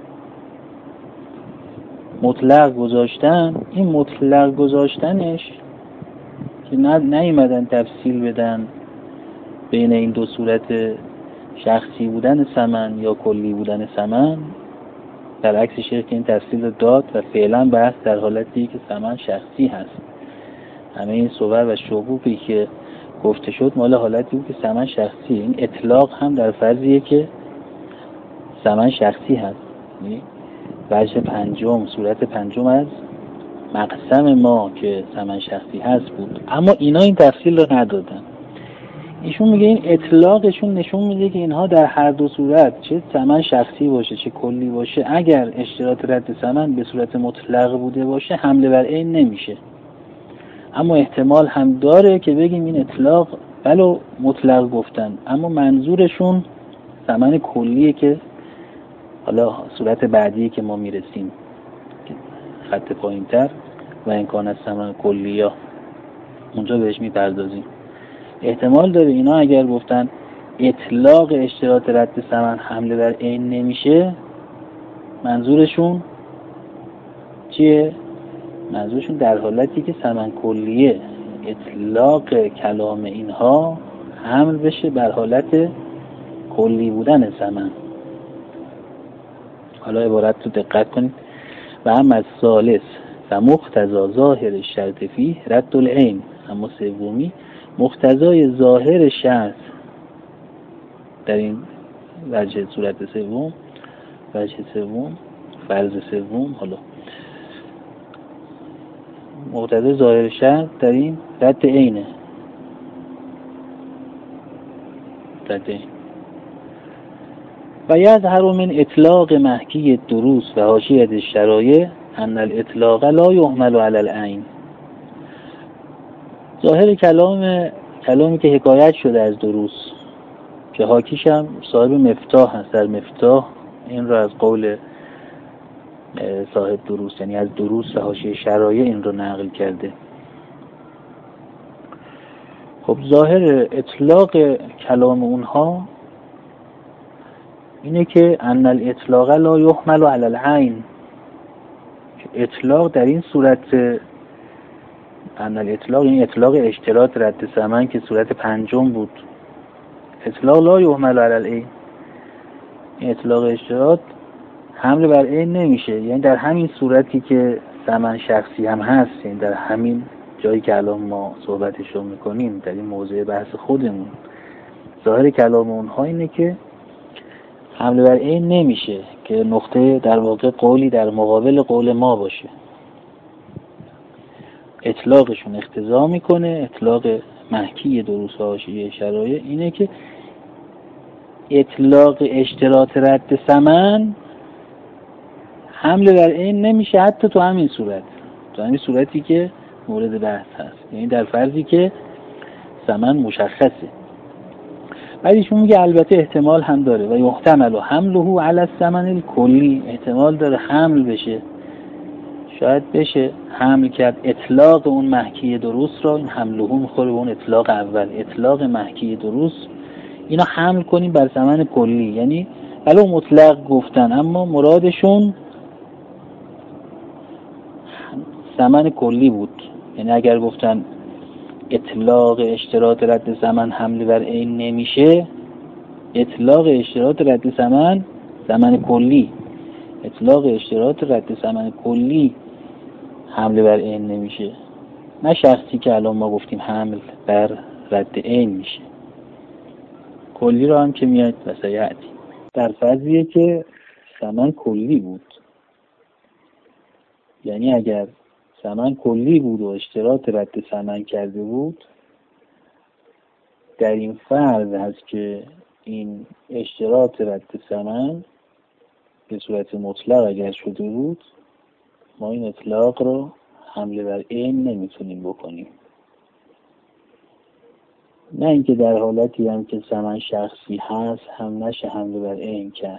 مطلق گذاشتن، این مطلق گذاشتنش که نیومدن تفصیل بدن بین این دو صورت شخصی بودن ثمن یا کلی بودن ثمن، در عکس شیخ که این تفصیل داد و فعلا بحث در حالتی که ثمن شخصی هست. همه این صور و شبوهی که گفته شد مال حالتی بود که ثمن شخصی. این اطلاق هم در فرضیه که ثمن شخصی هست. وجه پنجم، صورت پنجم از مقسم ما که ثمن شخصی هست بود. اما اینا این تفصیل رو ندادن. ایشون میگه این اطلاقشون نشون میده که اینها در هر دو صورت، چه ثمن شخصی باشه چه کلی باشه، اگر اشتراط رد ثمن به صورت مطلق بوده باشه حمله بر عین نمیشه. اما احتمال هم داره که بگیم این اطلاق ولو مطلق گفتن اما منظورشون ثمن کلیه که حالا صورت بعدی که ما میرسیم خط پایین‌تر و امکان از ثمن کلیه اونجا بهش میپردازیم. احتمال داره اینا اگر گفتن اطلاق اشتراط رد ثمن حمله بر عین نمیشه، منظورشون چیه؟ منظورشون در حالتی که ثمن کلیه اطلاق کلام اینها حمل بشه بر حالت کلی بودن ثمن. حالا عبارت رو دقت کنید. و هم از ثالث و مقتضی ظاهر شرط فیه رد العین، اما سومی مقتضای ظاهر شرط در این وجه صورت سوم، وجه سوم، فرض سوم، حالا مقتضای ظاهر شرط در این رد عینه. رد عین و یظهر من اطلاق محکی الدروس و حاشیه الشرایع ان الاطلاق لا یحمل علی العین. ظاهر کلامی که حکایت شده از دروس که حاکیش هم صاحب مفتاح هست، در مفتاح این را از قول صاحب دروس یعنی از دروس و حاشیه شرایع این رو نقل کرده. خب ظاهر اطلاق کلام اونها اینه که ان الاطلاق لا یحمل علی العین، اطلاق در این صورت، ان الاطلاق یعنی اطلاق اشتراط رد ثمن که صورت پنجم بود، اطلاق لا یحمل علی العین، اطلاق اشتراط حمل بر عین نمیشه. یعنی در همین صورتی که ثمن شخصی هم هست، یعنی در همین جایی که الان ما صحبتش رو میکنیم در این موضوع بحث خودمون، ظاهر کلام اونها اینه که حمله بر عین نمیشه که نقطه در واقع قولی در مقابل قول ما باشه. اطلاقشون اقتضا میکنه، اطلاق محکی دروس و حاشیه شرایع اینه که اطلاق اشتراط رد ثمن حمله بر عین نمیشه حتی تو همین صورت. تو همین صورتی که مورد بحث هست، یعنی در فرضی که ثمن مشخصه. بعدیشون میگه البته احتمال هم داره و یحتمل حمله علی الثمن الکلی، احتمال داره حمل بشه، شاید بشه حمل کرد اطلاق اون محکی درست را، این حمله میخوره به اون اطلاق اول، اطلاق محکی درست اینا حمل کنیم بر ثمن کلی، یعنی ولو مطلق گفتن اما مرادشون ثمن کلی بود. یعنی اگر گفتن اطلاق اشتراط رد ثمن حمل بر عین نمیشه، اطلاق اشتراط رد ثمن کلی، اطلاق اشتراط رد ثمن کلی حمل بر عین نمیشه، نه شخصی که الان ما گفتیم حمل بر رد عین میشه. کلی رو هم که میاد وسیعتی در فرضیه که ثمن کلی بود، یعنی اگر ثمن کلی بود و اشتراط رد ثمن کرده بود، در این فرض هست که این اشتراط رد ثمن به صورت مطلق اگر شده بود، ما این اطلاق رو حمله بر عین نمیتونیم بکنیم، نه اینکه در حالتی هم که ثمن شخصی هست هم نشه حمله بر عین کرد.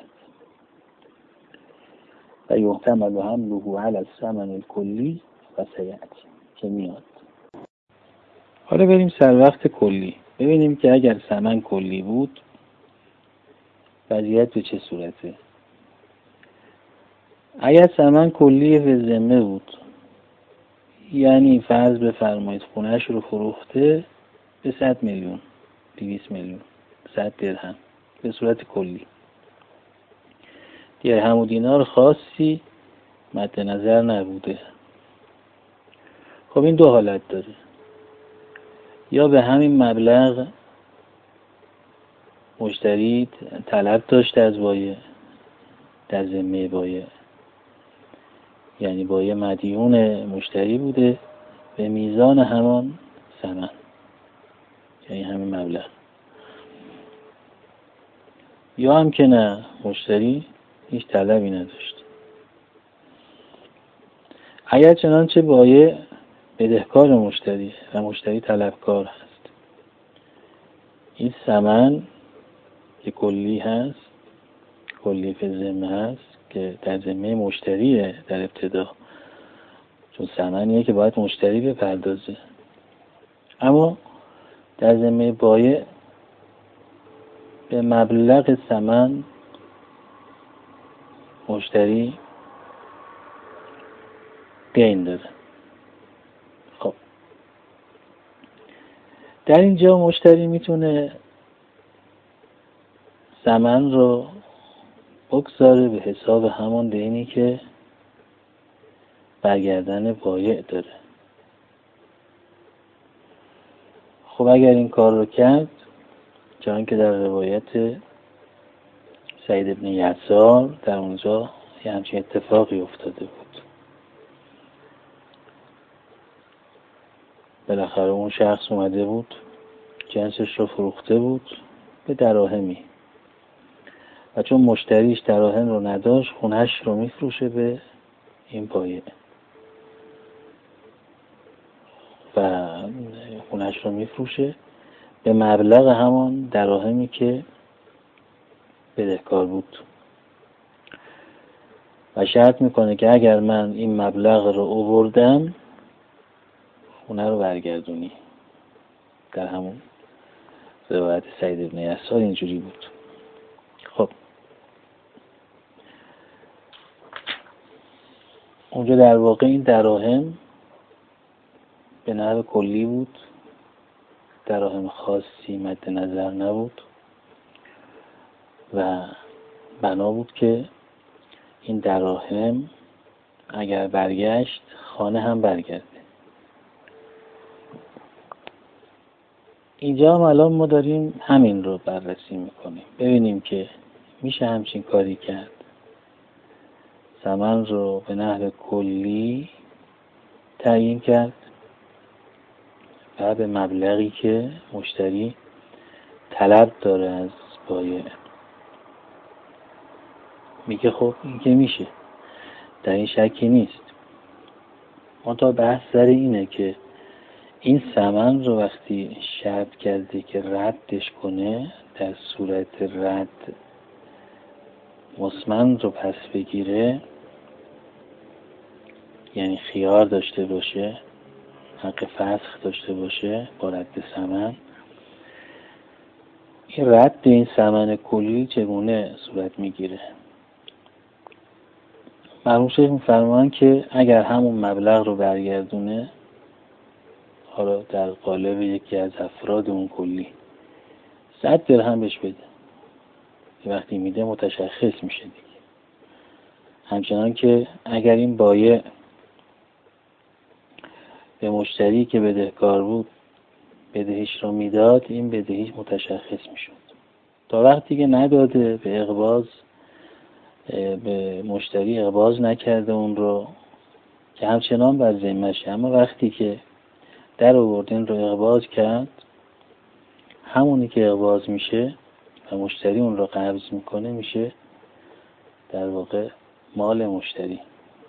و یحتمل حمله علی الثمن الکلی و سیأتی که میاد. حالا بریم سر وقت کلی، ببینیم که اگر ثمن کلی بود وضعیت به چه صورته. اگر ثمن کلی فی الذمه بود، یعنی فرض بفرمایید خونه‌اش رو فروخته به 100 میلیون، 200 میلیون، 100 درهم به صورت کلی، درهم و دینار خاصی مد نظر نبوده. خب این دو حالت داره، یا به همین مبلغ مشتری طلب داشته از بایع در ذمه بایع، یعنی بایع مدیون مشتری بوده به میزان همان ثمن، یعنی همین مبلغ، یا هم که نه، مشتری هیچ طلبی نداشت. اگر چنانچه بایع بدهکار مشتری و مشتری طلبکار هست، این ثمن که کلی هست، کلی فی الذمه هست که در ذمه مشتریه در ابتدا، چون ثمنیه که باید مشتری بپردازه، اما در ذمه بایع به مبلغ ثمن مشتری دین داره. خب در اینجا مشتری میتونه ثمن رو بگذاره به حساب همون دینی که برگردن بایع داره. خب اگر این کار رو کرد، چون که در روایت سعید بن یسار در اونجا یه همچین اتفاقی افتاده بود، بالاخره اون شخص اومده بود جنسش رو فروخته بود به دراهمی و چون مشتریش دراهم رو نداشت خونهش رو میفروشه به این بایع و خونهش رو میفروشه به مبلغ همان دراهمی که بدهکار بود و شرط میکنه که اگر من این مبلغ رو آوردم خونه رو برگردونی. در همون روایت سعید بن یسار اینجوری بود. خب اونجا در واقع این دراهم به نحو کلی بود، دراهم خاصی مد نظر نبود و بنا بود که این دراهم اگر برگشت خانه هم برگرده. اینجا هم الان ما داریم همین رو بررسی میکنیم، ببینیم که میشه همچین کاری کرد، ثمن رو به نحو کلی تعیین کرد و به مبلغی که مشتری طلب داره از بایع. میگه خب این که میشه، در این شکی نیست، منتها بحث سر اینه که این ثمن رو وقتی شرط کرده که ردش کنه، در صورت رد مسمن رو پس بگیره، یعنی خیار داشته باشه، حق فسخ داشته باشه با رد ثمن، این رد این ثمن کلی چگونه صورت میگیره؟ مرحوم شیخ میفرمان که اگر همون مبلغ رو برگردونه، حالا در قالب یکی از افراد اون کلی 100 درهم بهش بده، که وقتی میده متشخص میشه دیگه. همچنان که اگر این بایع به مشتری که بدهکار بود بدهیش رو میداد، این بدهیش متشخص میشد. تا وقتی که نداده، به اقباض به مشتری اقباض نکرده اون رو، که همچنان بر ذمه‌شه. اما وقتی که در آوردن رو اقباض کرد، همونی که اقباض میشه و مشتری اون رو قبض میکنه میشه در واقع مال مشتری،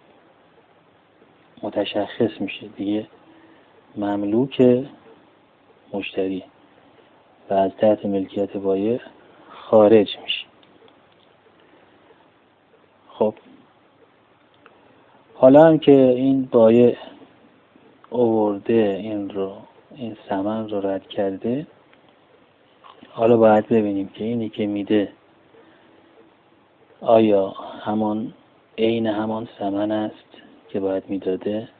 متشخص میشه دیگه، مملوک مشتری و از تحت ملکیت بایع خارج میشه. خب حالا هم که این بایع آورده این ثمن رو رد کرده، حالا باید ببینیم که اینی که میده آیا عین همان ثمن است که باید میداده،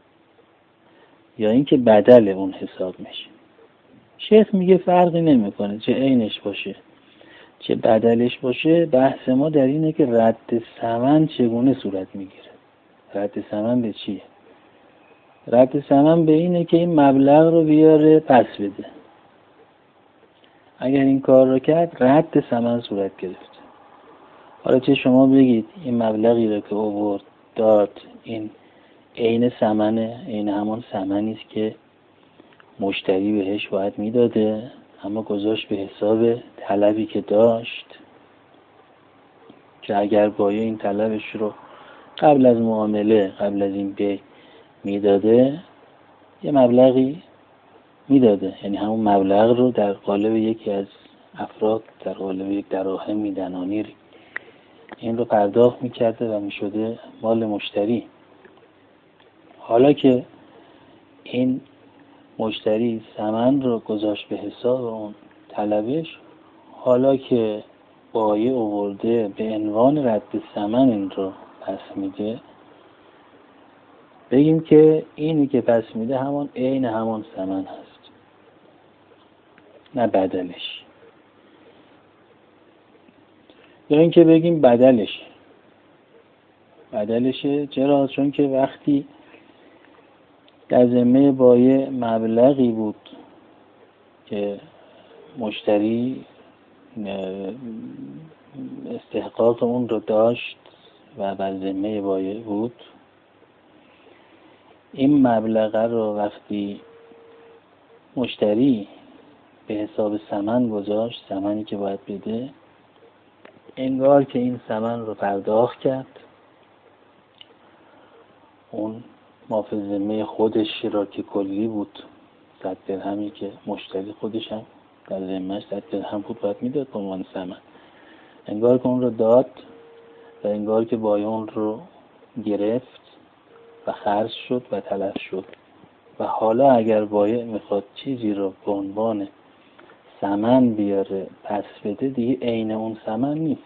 یا اینکه بدل اون حساب میشه. شیخ میگه فرقی نمیکنه، چه عینش باشه چه بدلش باشه. بحث ما در اینه که رد ثمن چگونه صورت میگیره. رد ثمن به چیه؟ رد ثمن به اینه که این مبلغ رو بیاره پس بده. اگر این کار رو کرد، رد ثمن صورت گرفت. حالا چه شما بگید این مبلغی رو که آورد داد، این عین ثمنه، عین همان ثمنی است که مشتری بهش باید میداده، اما گذاشت به حساب طلبی که داشت، که اگر بایع این طلبش رو قبل از معامله، قبل از این بیع میداده، یه مبلغی میداده، یعنی همون مبلغ رو در قالب یکی از افراد، در قالب یک دراهم دنانیری، این رو پرداخت میکرده و میشده مال مشتری. حالا که این مشتری ثمن رو گذاشت به حساب اون طلبش، حالا که بایع آورده به عنوان رد ثمن این رو پس میده، بگیم که اینی که پس میده عین همان ثمن هست، نه بدلش. یا اینکه بگیم بدلشه. چرا؟ چون که وقتی در ذمه بایع مبلغی بود که مشتری استحقاق اون رو داشت و بر ذمه بایع بود، این مبلغ رو وقتی مشتری به حساب ثمن گذاشت، ثمنی که باید بده، انگار که این ثمن رو پرداخت کرد، اون ما فی ذمه خودش را که کلی بود 100 درهمی که مشتری خودش هم در ذمه‌اش 100 درهم بود باید میداد به عنوان ثمن، انگار که اون رو داد و انگار که بایع اون رو گرفت و خرج شد و تلف شد. و حالا اگر بایع میخواد چیزی رو به عنوان ثمن بیاره پس بده، دیگه عین اون ثمن نیست.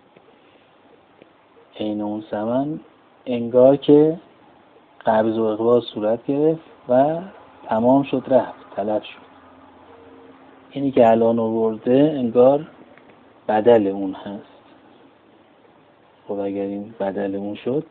عین اون ثمن انگار که قبض و اقباض صورت گرفت و تمام شد، رفت، تلف شد. اینی که الان آورده انگار بدل اون هست. خب اگر این بدل اون شد،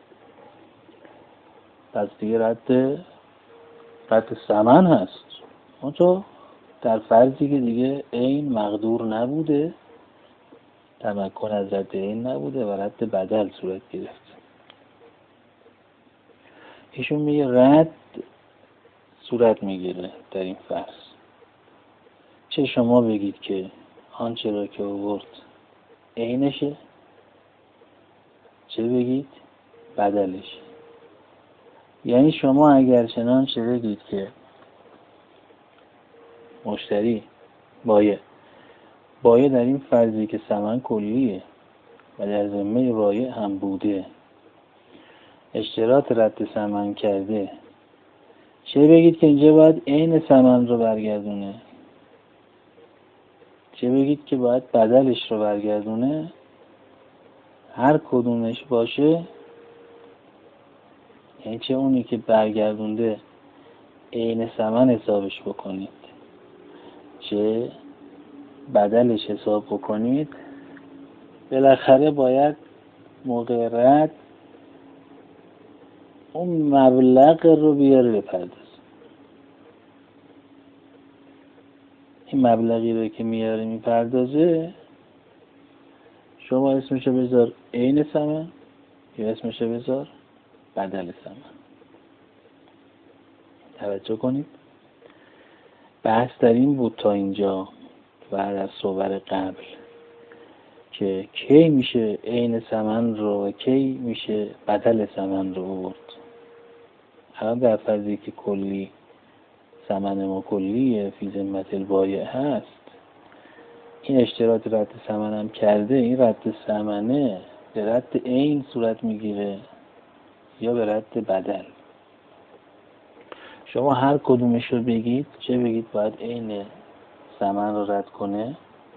پس دیگه رد ثمن هست. اون تو در فرضی که دیگه عین مقدور نبوده، تمکن از رد عین نبوده و رد بدل صورت گرفت. ایشون میگه رد صورت میگیره در این فرض. چه شما بگید که آنچه را که آورد عینشه، چه بگید بدلش. یعنی شما اگر چنانچه بگید که مشتری بایع در این فرضی که ثمن کلیه و در ذمه بایع هم بوده اشتراط رد ثمن کرده، چه بگید که اینجا باید عین ثمن رو برگردونه، چه بگید که باید بدلش رو برگردونه، هر کدومش باشه، یعنی چه اونی که برگردونده عین ثمن حسابش بکنید چه بدلش حساب بکنید، بالاخره باید موقع رد اون مبلغ رو بیاره بپردازه. این مبلغی رو که میاره میپردازه شما اسمشو بذار عین ثمن یا اسمشو بذار بدل ثمن. توجه کنید، بحث در این بود تا اینجا بعد از صور قبل که کی میشه عین ثمن رو و کی میشه بدل ثمن رو برد. الان در فرضی که کلی ثمن ما کلیه فی ذمت البایع هست، این اشتراط رد ثمن هم کرده، این رد ثمنه به رد عین صورت میگیره یا به رد بدل. شما هر کدومش رو بگید، چه بگید باید عین ثمن رو رد کنه،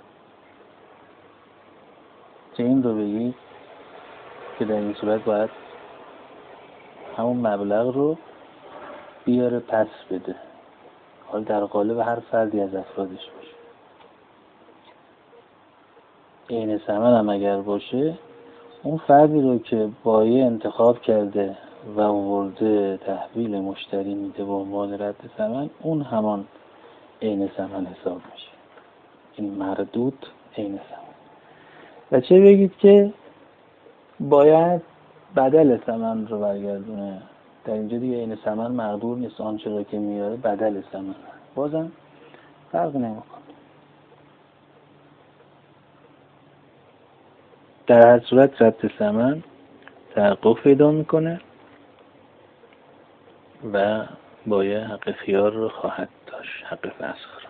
چه این رو بگید که در این صورت باید همون مبلغ رو بیاره پس بده، حال در قالب هر فردی از افرادش باشه. عین ثمن هم اگر باشه، اون فردی رو که بایع انتخاب کرده و آورده تحویل مشتری میده به عنوان رد ثمن، اون همان عین ثمن حساب میشه. این مردود عین ثمن. و چه بگید که باید بدل ثمن رو برگردونه، در اینجا دیگه عین ثمن مقدور نیست، آنچه را که میاره بدل ثمن، بازم فرق نمیکنه. در هر صورت رد ثمن تحقق پیدا میکنه و بایع حق خیار رو خواهد داشت، حق فسخ رو.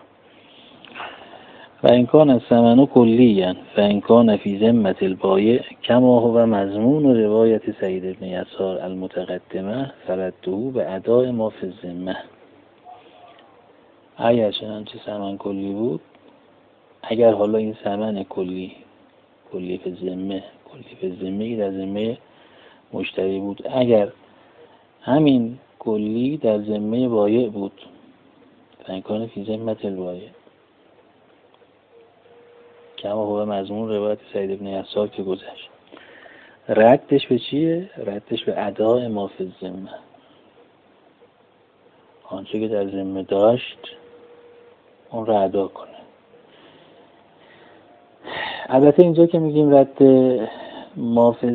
و این کان ثمن کلیاً فإن کان فی ذمة البایع کما هو مضمون روایت سعید بن یسار المتقدمه فرده به اداء ما فی الذمه. اگر چنانچه ثمن کلی بود، اگر حالا این ثمن کلی فی ذمه در ذمه مشتری بود، اگر همین کلی در ذمه بایع بود، فإن کان فی ذمة البایع کما هو مضمون روایت سعید بن یسار که گذشت، ردش به چیه؟ ردش به اداء ما فی الذمه، آنچه که در ذمه داشت اون رو ادا کنه. البته اینجا که میگیم رد ما فی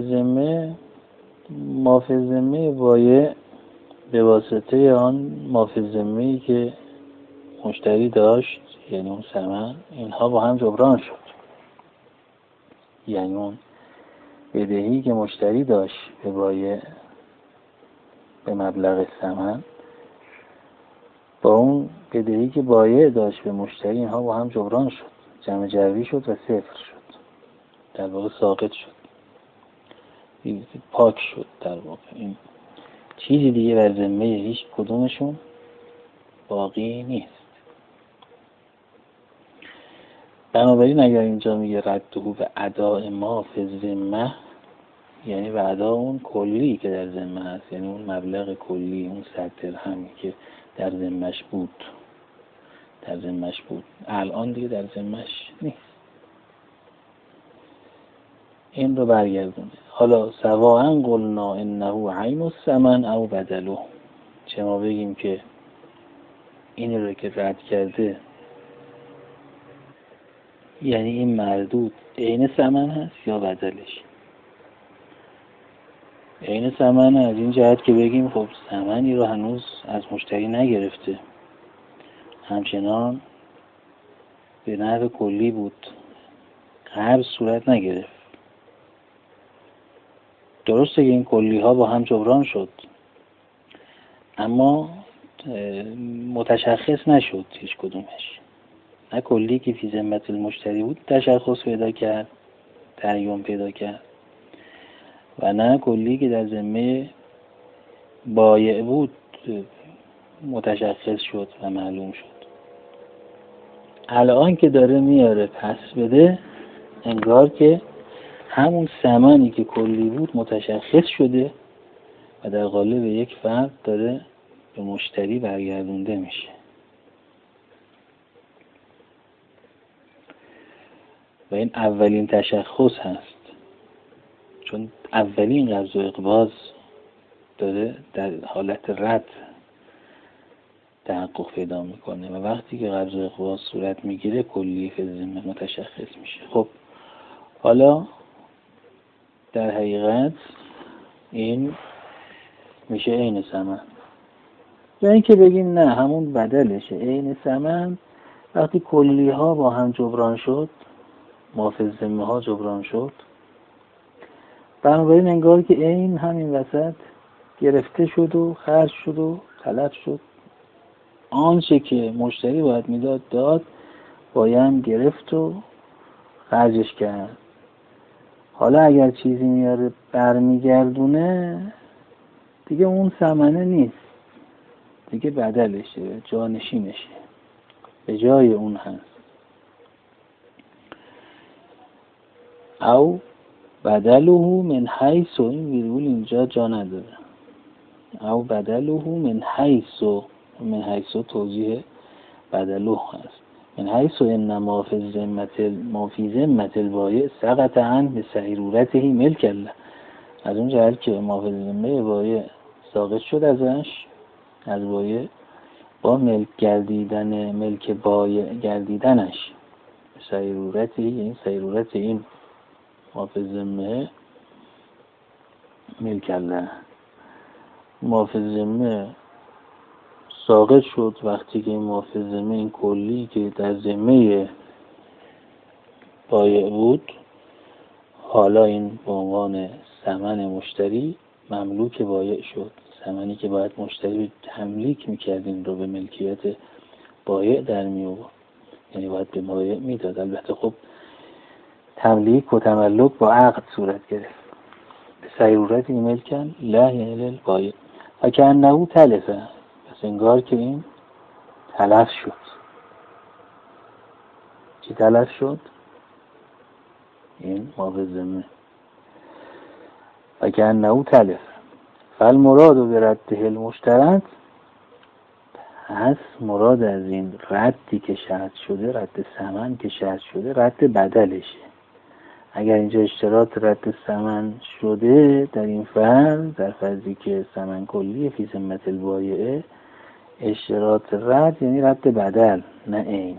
الذمه بایع به واسطه آن ما فی الذمه‌ای که مشتری داشت، یعنی اون ثمن، اینها با هم جبران شد. یعنی اون بدهی که مشتری داشت به بایع به مبلغ ثمن با اون بدهی که بایع داشت به مشتری، اینها با هم جبران شد، جمع جبری شد و صفر شد، در واقع ساقط شد، پاک شد. در واقع این چیزی دیگه بر ذمه هیچ کدومشون باقی نیست. بنابراین اگر اینجا میگه رده به اداء ما فی الذمه، یعنی به اداء اون کلی که در ذمه هست، یعنی اون مبلغ کلی، اون 100 درهمی که در ذمه‌اش بود، الان دیگه در ذمه‌اش نیست، این رو برگردونه. حالا سواء قلنا انه عین الثمن او بدله، چه ما بگیم که این رو که رد کرده یعنی این مردود عین ثمن هست یا بدلش. عین ثمن از این جهت که بگیم خب ثمنی رو هنوز از مشتری نگرفته، همچنان به نحو کلی بود، قرض صورت نگرفت. درسته که این کلی ها با هم جبران شد، اما متشخص نشد هیچ کدومش. نه کلی که فی ذمت المشتری بود تشخص پیدا کرد، تعیین پیدا کرد، و نه کلی که در ذمه بایع بود متشخص شد و معلوم شد. الان که داره میاره پس بده، انگار که همون ثمنی که کلی بود متشخص شده و در قالب یک فرد داره به مشتری برگردونده میشه. و این اولین تشخص هست، چون اولین قبض و اقباض داره در حالت رد تحقق پیدا میکنه و وقتی که قبض و اقباض صورت میگیره کلی فی الذمه متشخص میشه. خب حالا در حقیقت این میشه عین ثمن، یا اینکه بگیم نه همون بدلشه. عین ثمن وقتی کلی ها با هم جبران شد، ما فی الذمه ها جبران شد، بنابراین انگار که عین همین وسط گرفته شد و خرج شد و تلف شد. آنچه که مشتری باید میداد داد، باید گرفت و خرجش کرد. حالا اگر چیزی میاره برمیگردونه، دیگه اون ثمنه نیست، دیگه بدلشه، جانشینشه، به جای اون هست. او بدله من حیث، این ویرگول اینجا جا نداره. او بدله من حیث، من حیث توضیح بدله هست. من حیث انما فی ذمة البایع سقط عنه به صیرورته ملک الله. از اون جهت که ما فی ذمه بایع ساقط شد ازش، از بایع، با ملک گردیدن ملک بایع گردیدنش، صیرورته، این صیرورت این ما فی ذمه ملک الله، ما فی ذمه ساقط شد وقتی که این ما فی ذمه، این کلی که در ذمه بایع بود، حالا این به عنوان ثمن مشتری مملوک بایع شد. ثمنی که باید مشتری تملیک میکرد این رو به ملکیت بایع در میآورد، یعنی باید به بایع میداد. البته خب تملیک و تملک با عقد صورت گرفت. به صیرورت این ملکن لا یعنی للبایع و که انهو تلفه، پس انگار که این تلف شد. چی تلف شد؟ این ما فی ذمه. و که انهو تلف فالمراد برده المشترط، پس مراد از این ردی که شرط شده، رد ثمن که شرط شده، رد بدلشه. اگر اینجا اشتراط رد ثمن شده در این فرض، در فرضی که ثمن کلی فی ذمة البایع، اشتراط رد یعنی رد بدل نه عین.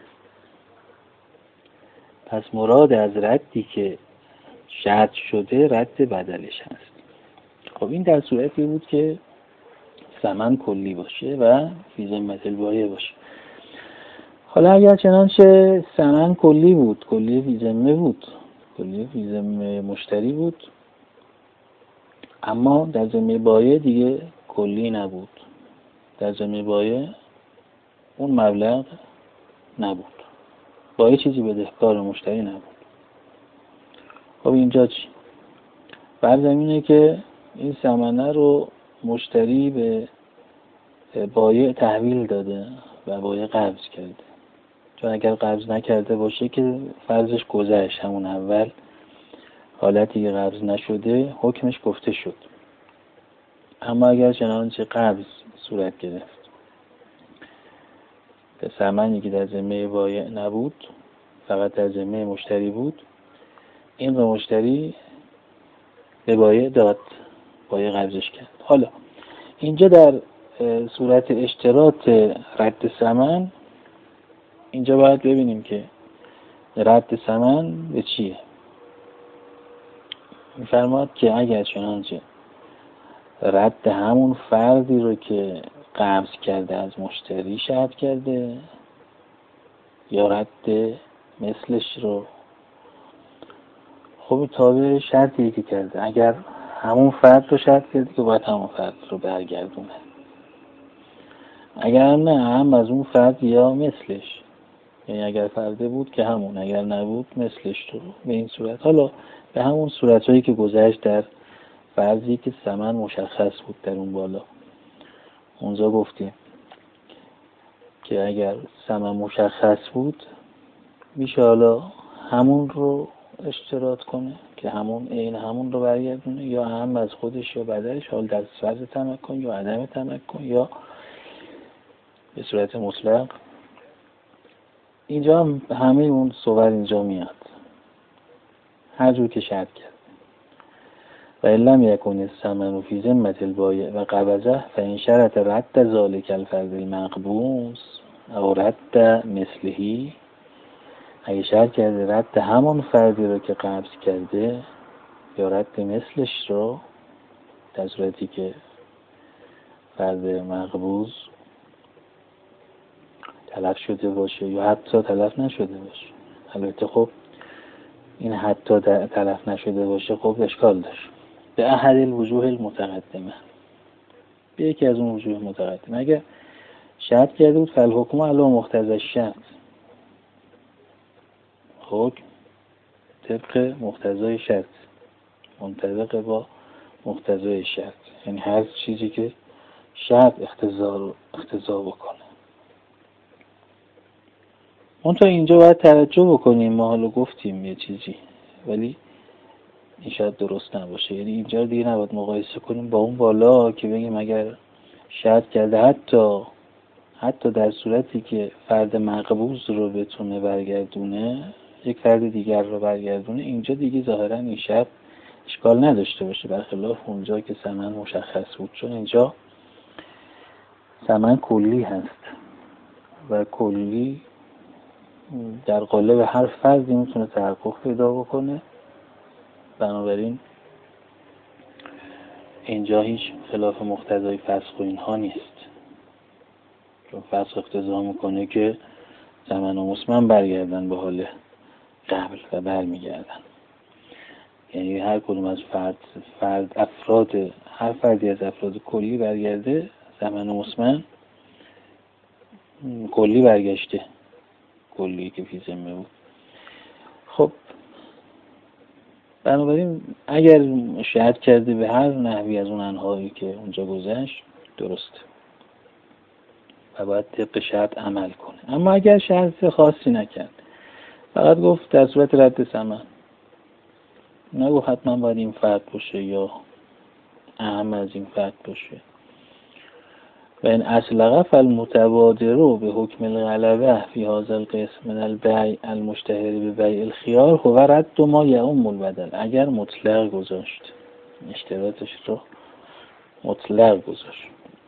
پس مراد از ردی که شرط شده رد بدلش هست. خب این در صورتی بود که ثمن کلی باشه و فی ذمة البایع باشه. حالا اگر چنانچه ثمن کلی بود، کلی فی ذمه بود، کلی فی ذمه مشتری بود، اما در ذمه بایع دیگه کلی نبود، در ذمه بایع اون مبلغ نبود، بایع چیزی بدهکار مشتری نبود. خب اینجا چی؟ فرض اینه که این ثمنه رو مشتری به بایع تحویل داده و بایع قبض کرده. چون اگر قبض نکرده باشه که فرضش گذشت، همون اول حالتی که قبض نشده حکمش گفته شد. اما اگر چنانچه قبض صورت گرفت به ثمنی که در ذمه بایع نبود، فقط در ذمه مشتری بود، این به مشتری به بایع داد، بایع قبضش کرد. حالا اینجا در صورت اشتراط رد ثمن، اینجا باید ببینیم که رد ثمن به چیه. می‌فرماد که اگر چنانچه رد همون فردی رو که قبض کرده از مشتری شرط کرده، یا رد مثلش رو، خب تابع شرطی که کرده. اگر همون فرد رو شرط کرده که باید همون فرد رو برگردونه. اگر نه هم از اون فرد یا مثلش، یعنی اگر فرده بود که همون، اگر نبود مثلش. تو به این صورت، حالا به همون صورتهایی که گذشت در فرضی که ثمن مشخص بود در اون بالا. اونجا گفتیم که اگر ثمن مشخص بود میشه حالا همون رو اشتراط کنه که همون عین همون رو برگردونه، یا هم از خودش یا بدلش، حال در فرض تمکن یا عدم تمکن یا به صورت مطلق. اینجا هم همه اون صور اینجا میاد هر جور که شرط کرد. و لم یکن الثمن فی ذمة البایع و قبضه فإن شرط رد ذلك الفرد المقبوض او رد مثله، اگه شرط کرده رد همون فردی رو که قبض کرده یا رد مثلش رو، در صورتی که فرد مقبوض تلف شده باشه یا حتی تلف نشده باشه. البته خب این حتی تلف نشده باشه خب اشکال داشت. به احد الوجوه المتقدمه، به یکی از اون وجوه متقدمه. اگر شرط کرده بود فالحکم علی مقتضی الشرط، حکم طبق مقتضای شرط، منطبق با مقتضای شرط، یعنی هر چیزی که شرط اقتضا بکنه. اون تا اینجا باید توجه بکنیم. ما حالا گفتیم یه چیزی ولی این شاید درست نباشه، یعنی اینجا دیگه نباید مقایسه کنیم با اون بالا که بگیم اگر شرط کرده حتی در صورتی که فرد مقبوض رو بتونه برگردونه، یک فرد دیگر رو برگردونه، اینجا دیگه ظاهرا این شرط اشکال نداشته باشه، برخلاف اونجا که ثمن مشخص بود. چون اینجا ثمن کلی هست و کلی در قالب هر فردی میتونه تحقق پیدا بکنه. بنابراین اینجا هیچ خلاف مقتضای فسخ و اینها نیست، چون فسخ اقتضا میکنه که ثمن و مسمن برگردن به حال قبل و برمیگردن. یعنی هر کدوم از هر فردی از افراد کلی برگرده، ثمن و مسمن کلی برگشته، کلی که فی ذمه بود. خب بنابراین اگر شرط کرده به هر نحوی از اون انواعی که اونجا گذشت درسته و باید طبق شرط عمل کنه. اما اگر شرط خاصی نکرد، فقط گفت در صورت رد ثمن، نگفت حتما باید این فرد باشه یا اهم از این فرد باشه، و این اصلغه فالمتبادر به حکم الغلبه فی هذا القسم من البیع المشتهر ببیع الخیار هو رد ما یعم البدل. اگر مطلق گذاشت، اشتراطش رو مطلق گذاشت،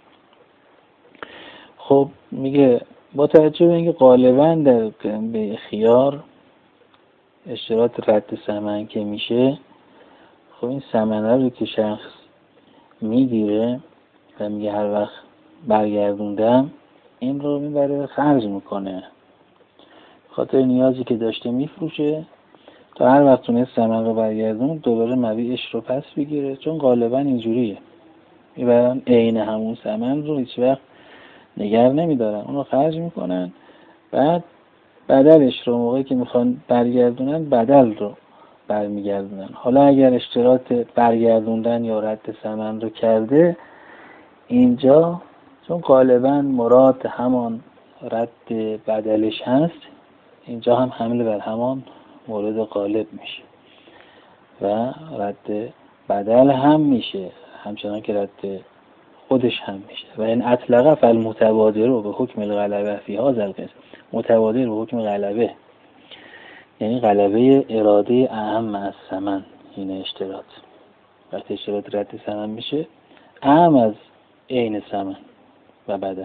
خب میگه با توجه به اینکه غالبا در بیع خیار اشتراط رد ثمن که میشه، خب این ثمنه رو که شخص میگیره و میگه هر وقت برگردوندم این رو میبره خرج میکنه، خاطر نیازی که داشته میفروشه تا هر وقت تونست ثمن رو برگردون دوباره مبیعش رو پس بگیره. چون غالبا اینجوریه، میبرن عین همون ثمن رو هیچ وقت نگر نمیدارن، اون رو خرج میکنن، بعد بدلش رو موقعی که میخوان برگردونن بدل رو برمیگردونن. حالا اگر اشتراط برگردوندن یا رد ثمن رو کرده اینجا، چون غالبا مراد همان رد بدلش هست، اینجا هم حمله بر همان مورد غالب میشه و رد بدل هم میشه همچنان که رد خودش هم میشه. و این اطلقه فالمتبادر به حکم الغلبه فی هذا القسم، متبادر به حکم غلبه یعنی غلبه اراده اهم از ثمن. این اشتراط وقتی اشتراط رد ثمن میشه اهم از عین ثمن و بدل،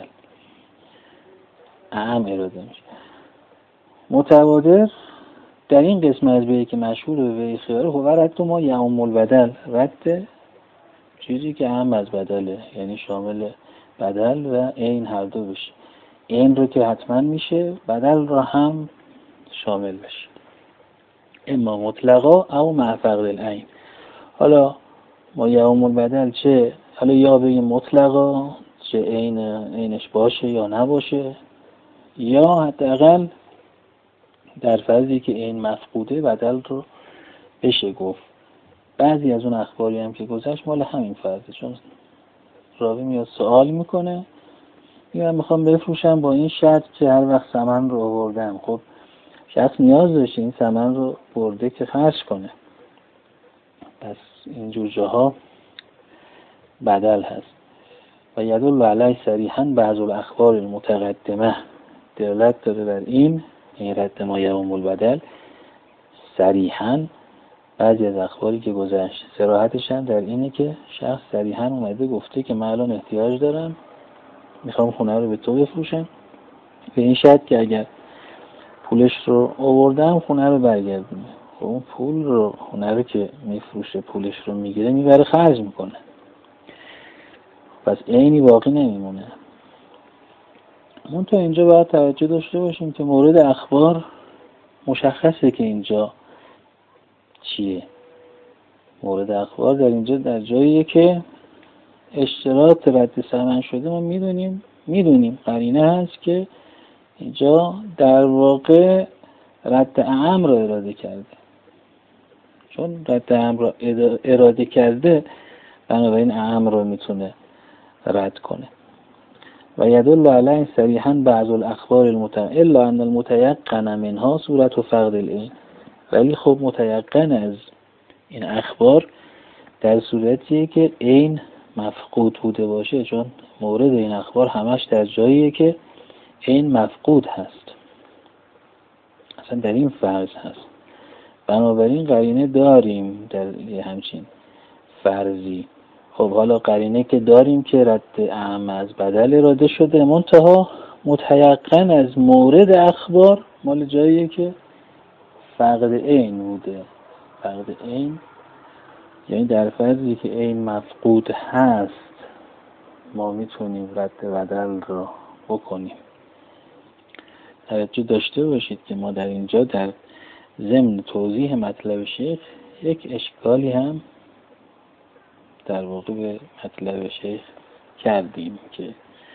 اهم اراده میشه. متبادر در این قسم از بیعی که مشهور به بیع خیاره هو رد ما یعم البدل، رد چیزی که اهم از بدله، یعنی شامل بدل و عین هر دو بشه. عین رو که حتما میشه، بدل رو هم شامل بشه، اما مطلقا او مع فقد العین. حالا ما یعم البدل چه حالا یا بگیم مطلقا چه عینش باشه یا نباشه، یا حداقل در فرضی که عین مفقوده بدل رو بشه گفت. بعضی از اون اخباری هم که گذشت مال همین فرضه، چون راوی میاد سوال میکنه میگم میخوام بفروشم با این شرط که هر وقت ثمن رو آوردم. خب شخص نیاز داشته این ثمن رو برده که خرج کنه، پس اینجور جاها بدل هست. و یدل علیه صریحا بعض الاخبار المتقدمه، دلالت داره بر این رد ما یوم البدل صریحا بعضی از اخباری که گذشت. صراحتش هم در اینه که شخص صریحا اومده گفته که من الان احتیاج دارم، میخوام خونه رو به تو بفروشم به این شرط که اگر پولش رو آوردم خونه رو برگردونه. خب اون پول رو، خونه رو که میفروشه پولش رو میگیره میبره خرج میکنه، پس عینی باقی نمیمونه. منتها اینجا باید توجه داشته باشیم که مورد اخبار مشخصه که اینجا چیه. مورد اخبار در اینجا در جاییه که اشتراط رد ثمن شده ما میدونیم قرینه هست که اینجا در واقع رد اعم را اراده کرده. چون رد اعم را اراده کرده بنابراین اعم را میتونه رد کنه. و یدل علیه صریحا بعض الاخبار الا ان المتيقن منها صورت و فقد العین. ولی خب متيقن از این اخبار در صورتیه که عین مفقود بوده باشه، چون مورد این اخبار همش در جاییه که عین مفقود هست، اصلا در این فرض هست. بنابراین قرینه داریم در همچین فرضی. خب حالا قرینه که داریم که رد اعم از بدل اراده شده، منتها متيقن از مورد اخبار مال جاییه که فقد عین بوده. فقد عین یعنی در فرضی که عین مفقود هست ما میتونیم رد بدل رو بکنیم. توجه داشته باشید که ما در اینجا در ضمن توضیح مطلب شیخ یک اشکالی هم در واقع به مطلب شیخ کردیم که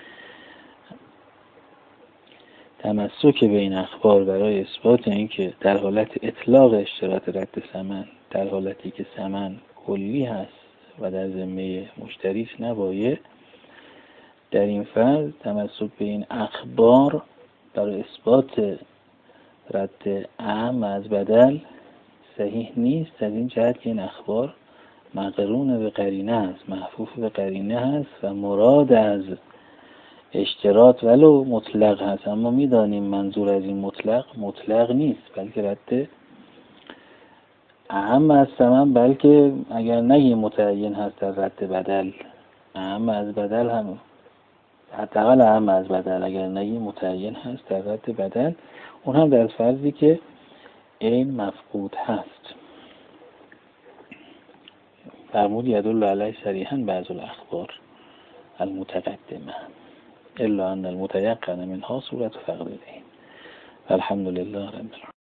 تمسک به این اخبار برای اثبات اینکه در حالت اطلاق اشتراط رد ثمن، در حالتی که ثمن کلی هست و در ذمه مشتری نباید، در این فرض تمسک به این اخبار برای اثبات رد اعم از بدل صحیح نیست، از این جهت که این اخبار مقرون به قرینه است، محفوف به قرینه است و مراد از اشتراط ولو مطلق هست، اما میدانیم منظور از این مطلق نیست، بلکه رد اعم از ثمن، بلکه اگر نگیم متعین هست در رد بدل اعم از بدل هم حداقل اعم از بدل، اگر نگیم متعین هست در رد بدل، اون هم در فرضی که عین مفقود هست. فرمود یدل علیه صریحا بعض الاخبار المتقدمه الا ان المتيقن منها صورت فقد العین. الحمدلله رب العالمین.